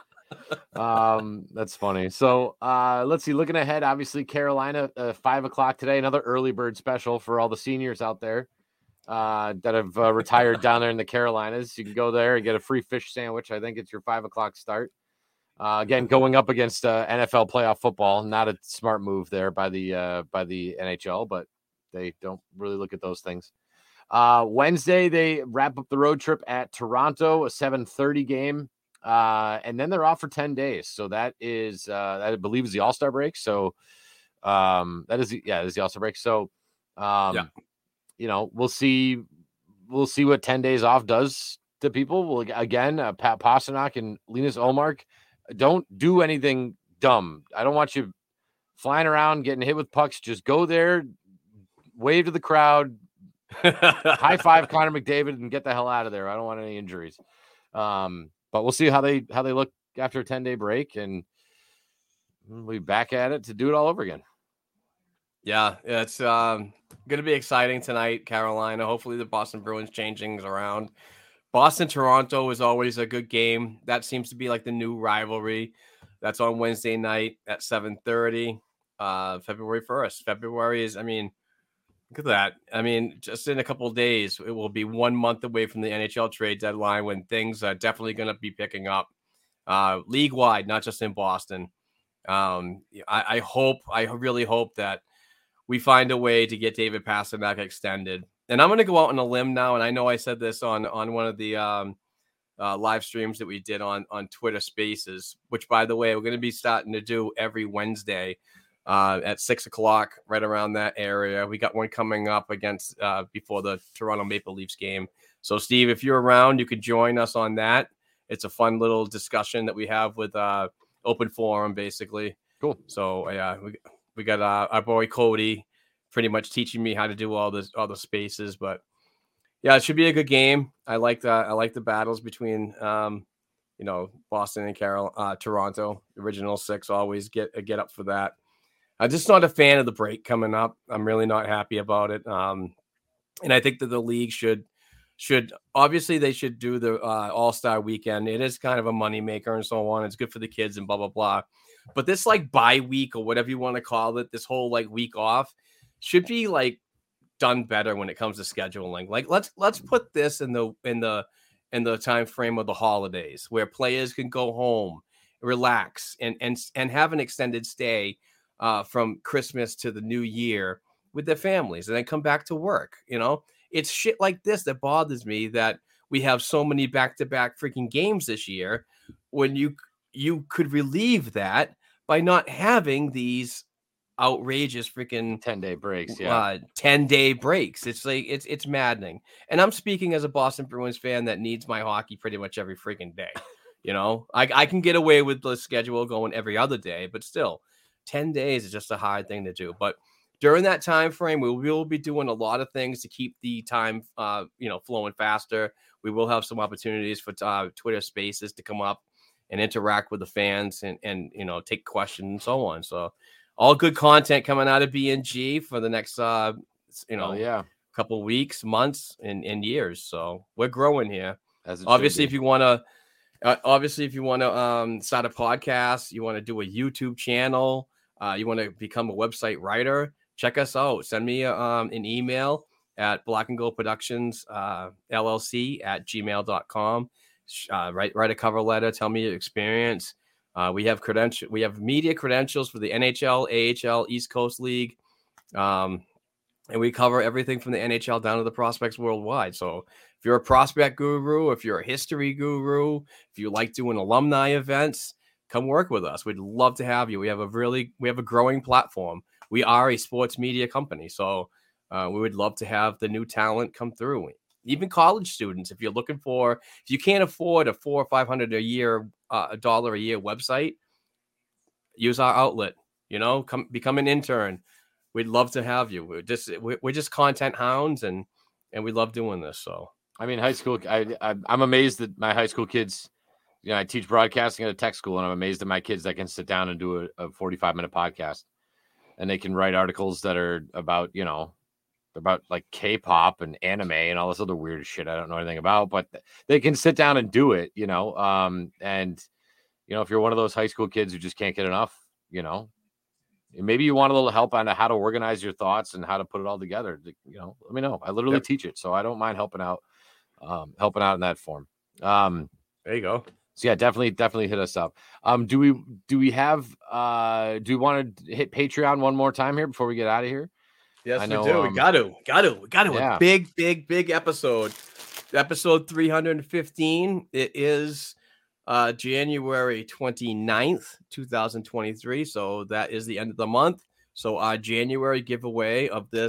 That's funny. So let's see. Looking ahead, obviously Carolina, 5:00 today. Another early bird special for all the seniors out there that have retired down there in the Carolinas. You can go there and get a free fish sandwich. I think it's your 5:00 start. Again, going up against NFL playoff football. Not a smart move there by the NHL, but they don't really look at those things. Wednesday, they wrap up the road trip at Toronto, a 7:30 game. And then they're off for 10 days. So that is, that I believe is the All-Star break. So, that is the All-Star break. So, we'll see we'll see what 10 days off does to people. We'll again, Pat Pasternak and Linus Ullmark, don't do anything dumb. I don't want you flying around, getting hit with pucks. Just go there, wave to the crowd, high five Connor McDavid, and get the hell out of there. I don't want any injuries. But we'll see how they look after a 10-day break, and we'll be back at it to do it all over again. Yeah, it's going to be exciting tonight, Carolina. Hopefully the Boston Bruins change things around. Boston-Toronto is always a good game. That seems to be like the new rivalry. That's on Wednesday night at 7:30, February 1st. February is, I mean, look at that. I mean, just in a couple of days, it will be 1 month away from the NHL trade deadline when things are definitely going to be picking up league-wide, not just in Boston. I really hope that we find a way to get David Pasternak extended. And I'm going to go out on a limb now, and I know I said this on one of the live streams that we did on Twitter Spaces, which, by the way, we're going to be starting to do every Wednesday at 6 o'clock, right around that area. We got one coming up against before the Toronto Maple Leafs game. So, Steve, if you're around, you could join us on that. It's a fun little discussion that we have with open forum, basically. Cool. So, yeah, we got our boy Cody pretty much teaching me how to do all the spaces, but yeah, it should be a good game. I like the battles between Boston and Toronto. The original six always get up for that. I'm just not a fan of the break coming up. I'm really not happy about it. And I think that the league should obviously they should do the All-Star weekend. It is kind of a moneymaker and so on. It's good for the kids and blah blah blah. But this like bye week or whatever you want to call it, this whole like week off should be like done better when it comes to scheduling. Like let's put this in the time frame of the holidays where players can go home, relax, and have an extended stay from Christmas to the New Year with their families, and then come back to work. You know, it's shit like this that bothers me, that we have so many back-to-back freaking games this year when you could relieve that by not having these outrageous freaking 10-day breaks. 10-day breaks. It's like it's maddening. And I'm speaking as a Boston Bruins fan that needs my hockey pretty much every freaking day. You know, I can get away with the schedule going every other day, but still 10 days is just a hard thing to do. But during that time frame, we will be doing a lot of things to keep the time flowing faster. We will have some opportunities for Twitter Spaces to come up and interact with the fans and take questions and so on. So all good content coming out of BNG for the next, couple weeks, months, and years. So we're growing here. Obviously, if you want to start a podcast, you want to do a YouTube channel, you want to become a website writer, check us out. Send me an email at Black and Gold Productions LLC@gmail.com. Write a cover letter. Tell me your experience. We have media credentials for the NHL, AHL, East Coast League, and we cover everything from the NHL down to the prospects worldwide. So if you're a prospect guru, if you're a history guru, if you like doing alumni events, come work with us. We'd love to have you. We have a growing platform. We are a sports media company, so we would love to have the new talent come through. Even college students, if you can't afford a $400 or $500 a year, $1 a year website, use our outlet. Become an intern. We'd love to have you. We're just content hounds, and we love doing this. So I mean, high school. I'm amazed that my high school kids. I teach broadcasting at a tech school, and I'm amazed at my kids that can sit down and do a 45-minute podcast, and they can write articles that are about about like K-pop and anime and all this other weird shit I don't know anything about, but they can sit down and do it, and if you're one of those high school kids who just can't get enough, maybe you want a little help on how to organize your thoughts and how to put it all together, let me know. I literally teach it, so I don't mind helping out in that form. There you go. So yeah, definitely hit us up. Do we want to hit Patreon one more time here before we get out of here? Yes, we do. We got to. Yeah. A big episode. Episode 315. It is January 29th, 2023. So that is the end of the month. So our January giveaway of this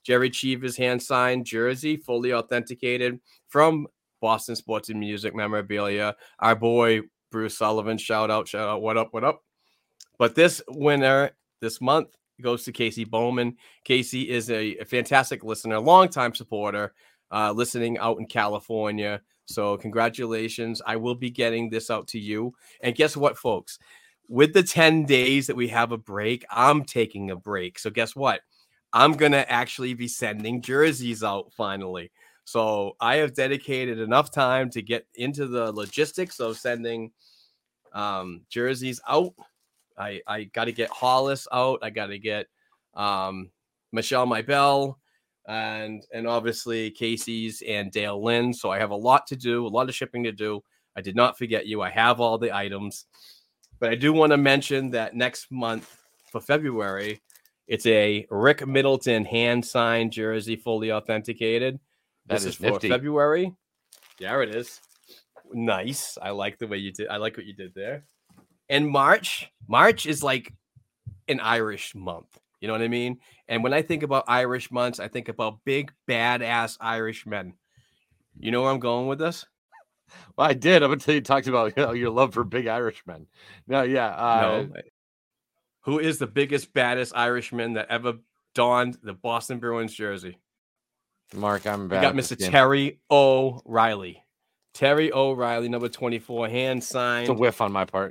Jerry Cheever's hand-signed jersey, fully authenticated from Boston Sports and Music Memorabilia. Our boy, Bruce Sullivan, shout out, what up? But this winner this month goes to Casey Bowman. Casey is a fantastic listener, longtime supporter, listening out in California. So congratulations. I will be getting this out to you. And guess what, folks? With the 10 days that we have a break, I'm taking a break. So guess what? I'm going to actually be sending jerseys out finally. So I have dedicated enough time to get into the logistics of sending jerseys out. I got to get Hollis out. I got to get Michelle Maibel and obviously Casey's and Dale Lynn. So I have a lot to do, a lot of shipping to do. I did not forget you. I have all the items. But I do want to mention that next month for February, it's a Rick Middleton hand-signed jersey, fully authenticated. This is for nifty. February. Yeah, it is. Nice. I like the way you did. I like what you did there. And March is like an Irish month. You know what I mean? And when I think about Irish months, I think about big, badass Irish men. You know where I'm going with this? Well, I did up until you talked about your love for big Irishmen. No, yeah. No. Who is the biggest, baddest Irishman that ever donned the Boston Bruins jersey? Mark, I'm bad. We got Mr. Terry O'Reilly. Terry O'Reilly, number 24, hand signed. It's a whiff on my part.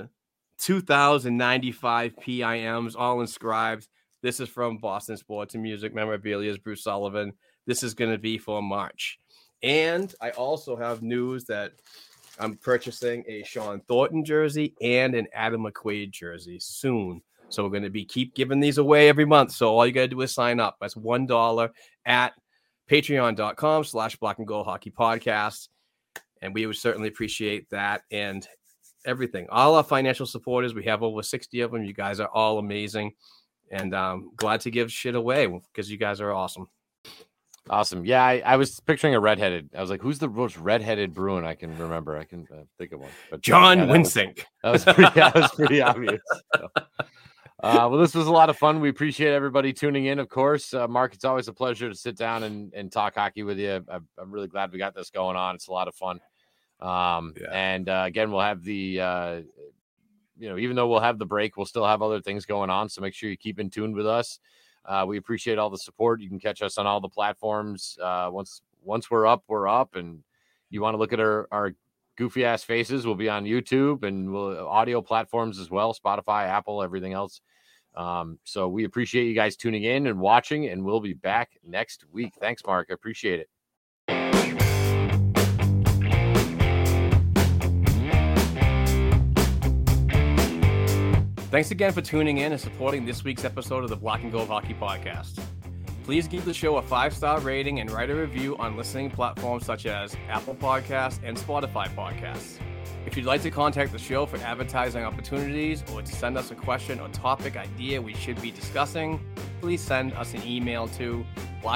2,095 PIMs, all inscribed. This is from Boston Sports and Music Memorabilia's Bruce Sullivan. This is going to be for March. And I also have news that I'm purchasing a Sean Thornton jersey and an Adam McQuaid jersey soon. So we're going to keep giving these away every month. So all you got to do is sign up. That's $1 at patreon.com/Black and Gold Hockey Podcast. And we would certainly appreciate that and everything. All our financial supporters, we have over 60 of them. You guys are all amazing. And I'm glad to give shit away because you guys are awesome. Awesome. Yeah, I was picturing a redheaded. I was like, who's the most redheaded Bruin I can remember? I can think of one. But John Winsink. That was pretty obvious. So. Well, this was a lot of fun. We appreciate everybody tuning in, of course. Mark, it's always a pleasure to sit down and talk hockey with you. I'm really glad we got this going on. It's a lot of fun. And again, we'll have the, even though we'll have the break, we'll still have other things going on. So make sure you keep in tune with us. We appreciate all the support. You can catch us on all the platforms. Once we're up, and you want to look at our goofy ass faces, we'll be on YouTube and audio platforms as well, Spotify, Apple, everything else. So we appreciate you guys tuning in and watching, and we'll be back next week. Thanks, Mark. I appreciate it. Thanks again for tuning in and supporting this week's episode of the Black and Gold Hockey Podcast. Please give the show a 5-star rating and write a review on listening platforms such as Apple Podcasts and Spotify Podcasts. If you'd like to contact the show for advertising opportunities or to send us a question or topic idea we should be discussing, please send us an email to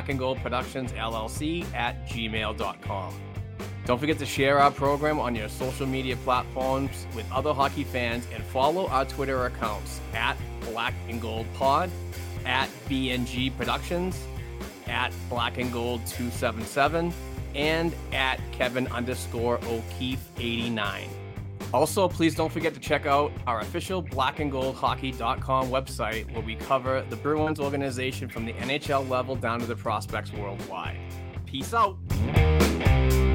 blackandgoldproductionsllc@gmail.com. Don't forget to share our program on your social media platforms with other hockey fans and follow our Twitter accounts at Black and Gold Pod, at BNG Productions, at Black and Gold 277, and at Kevin_O'Keefe89. Also, please don't forget to check out our official blackandgoldhockey.com website where we cover the Bruins organization from the NHL level down to the prospects worldwide. Peace out.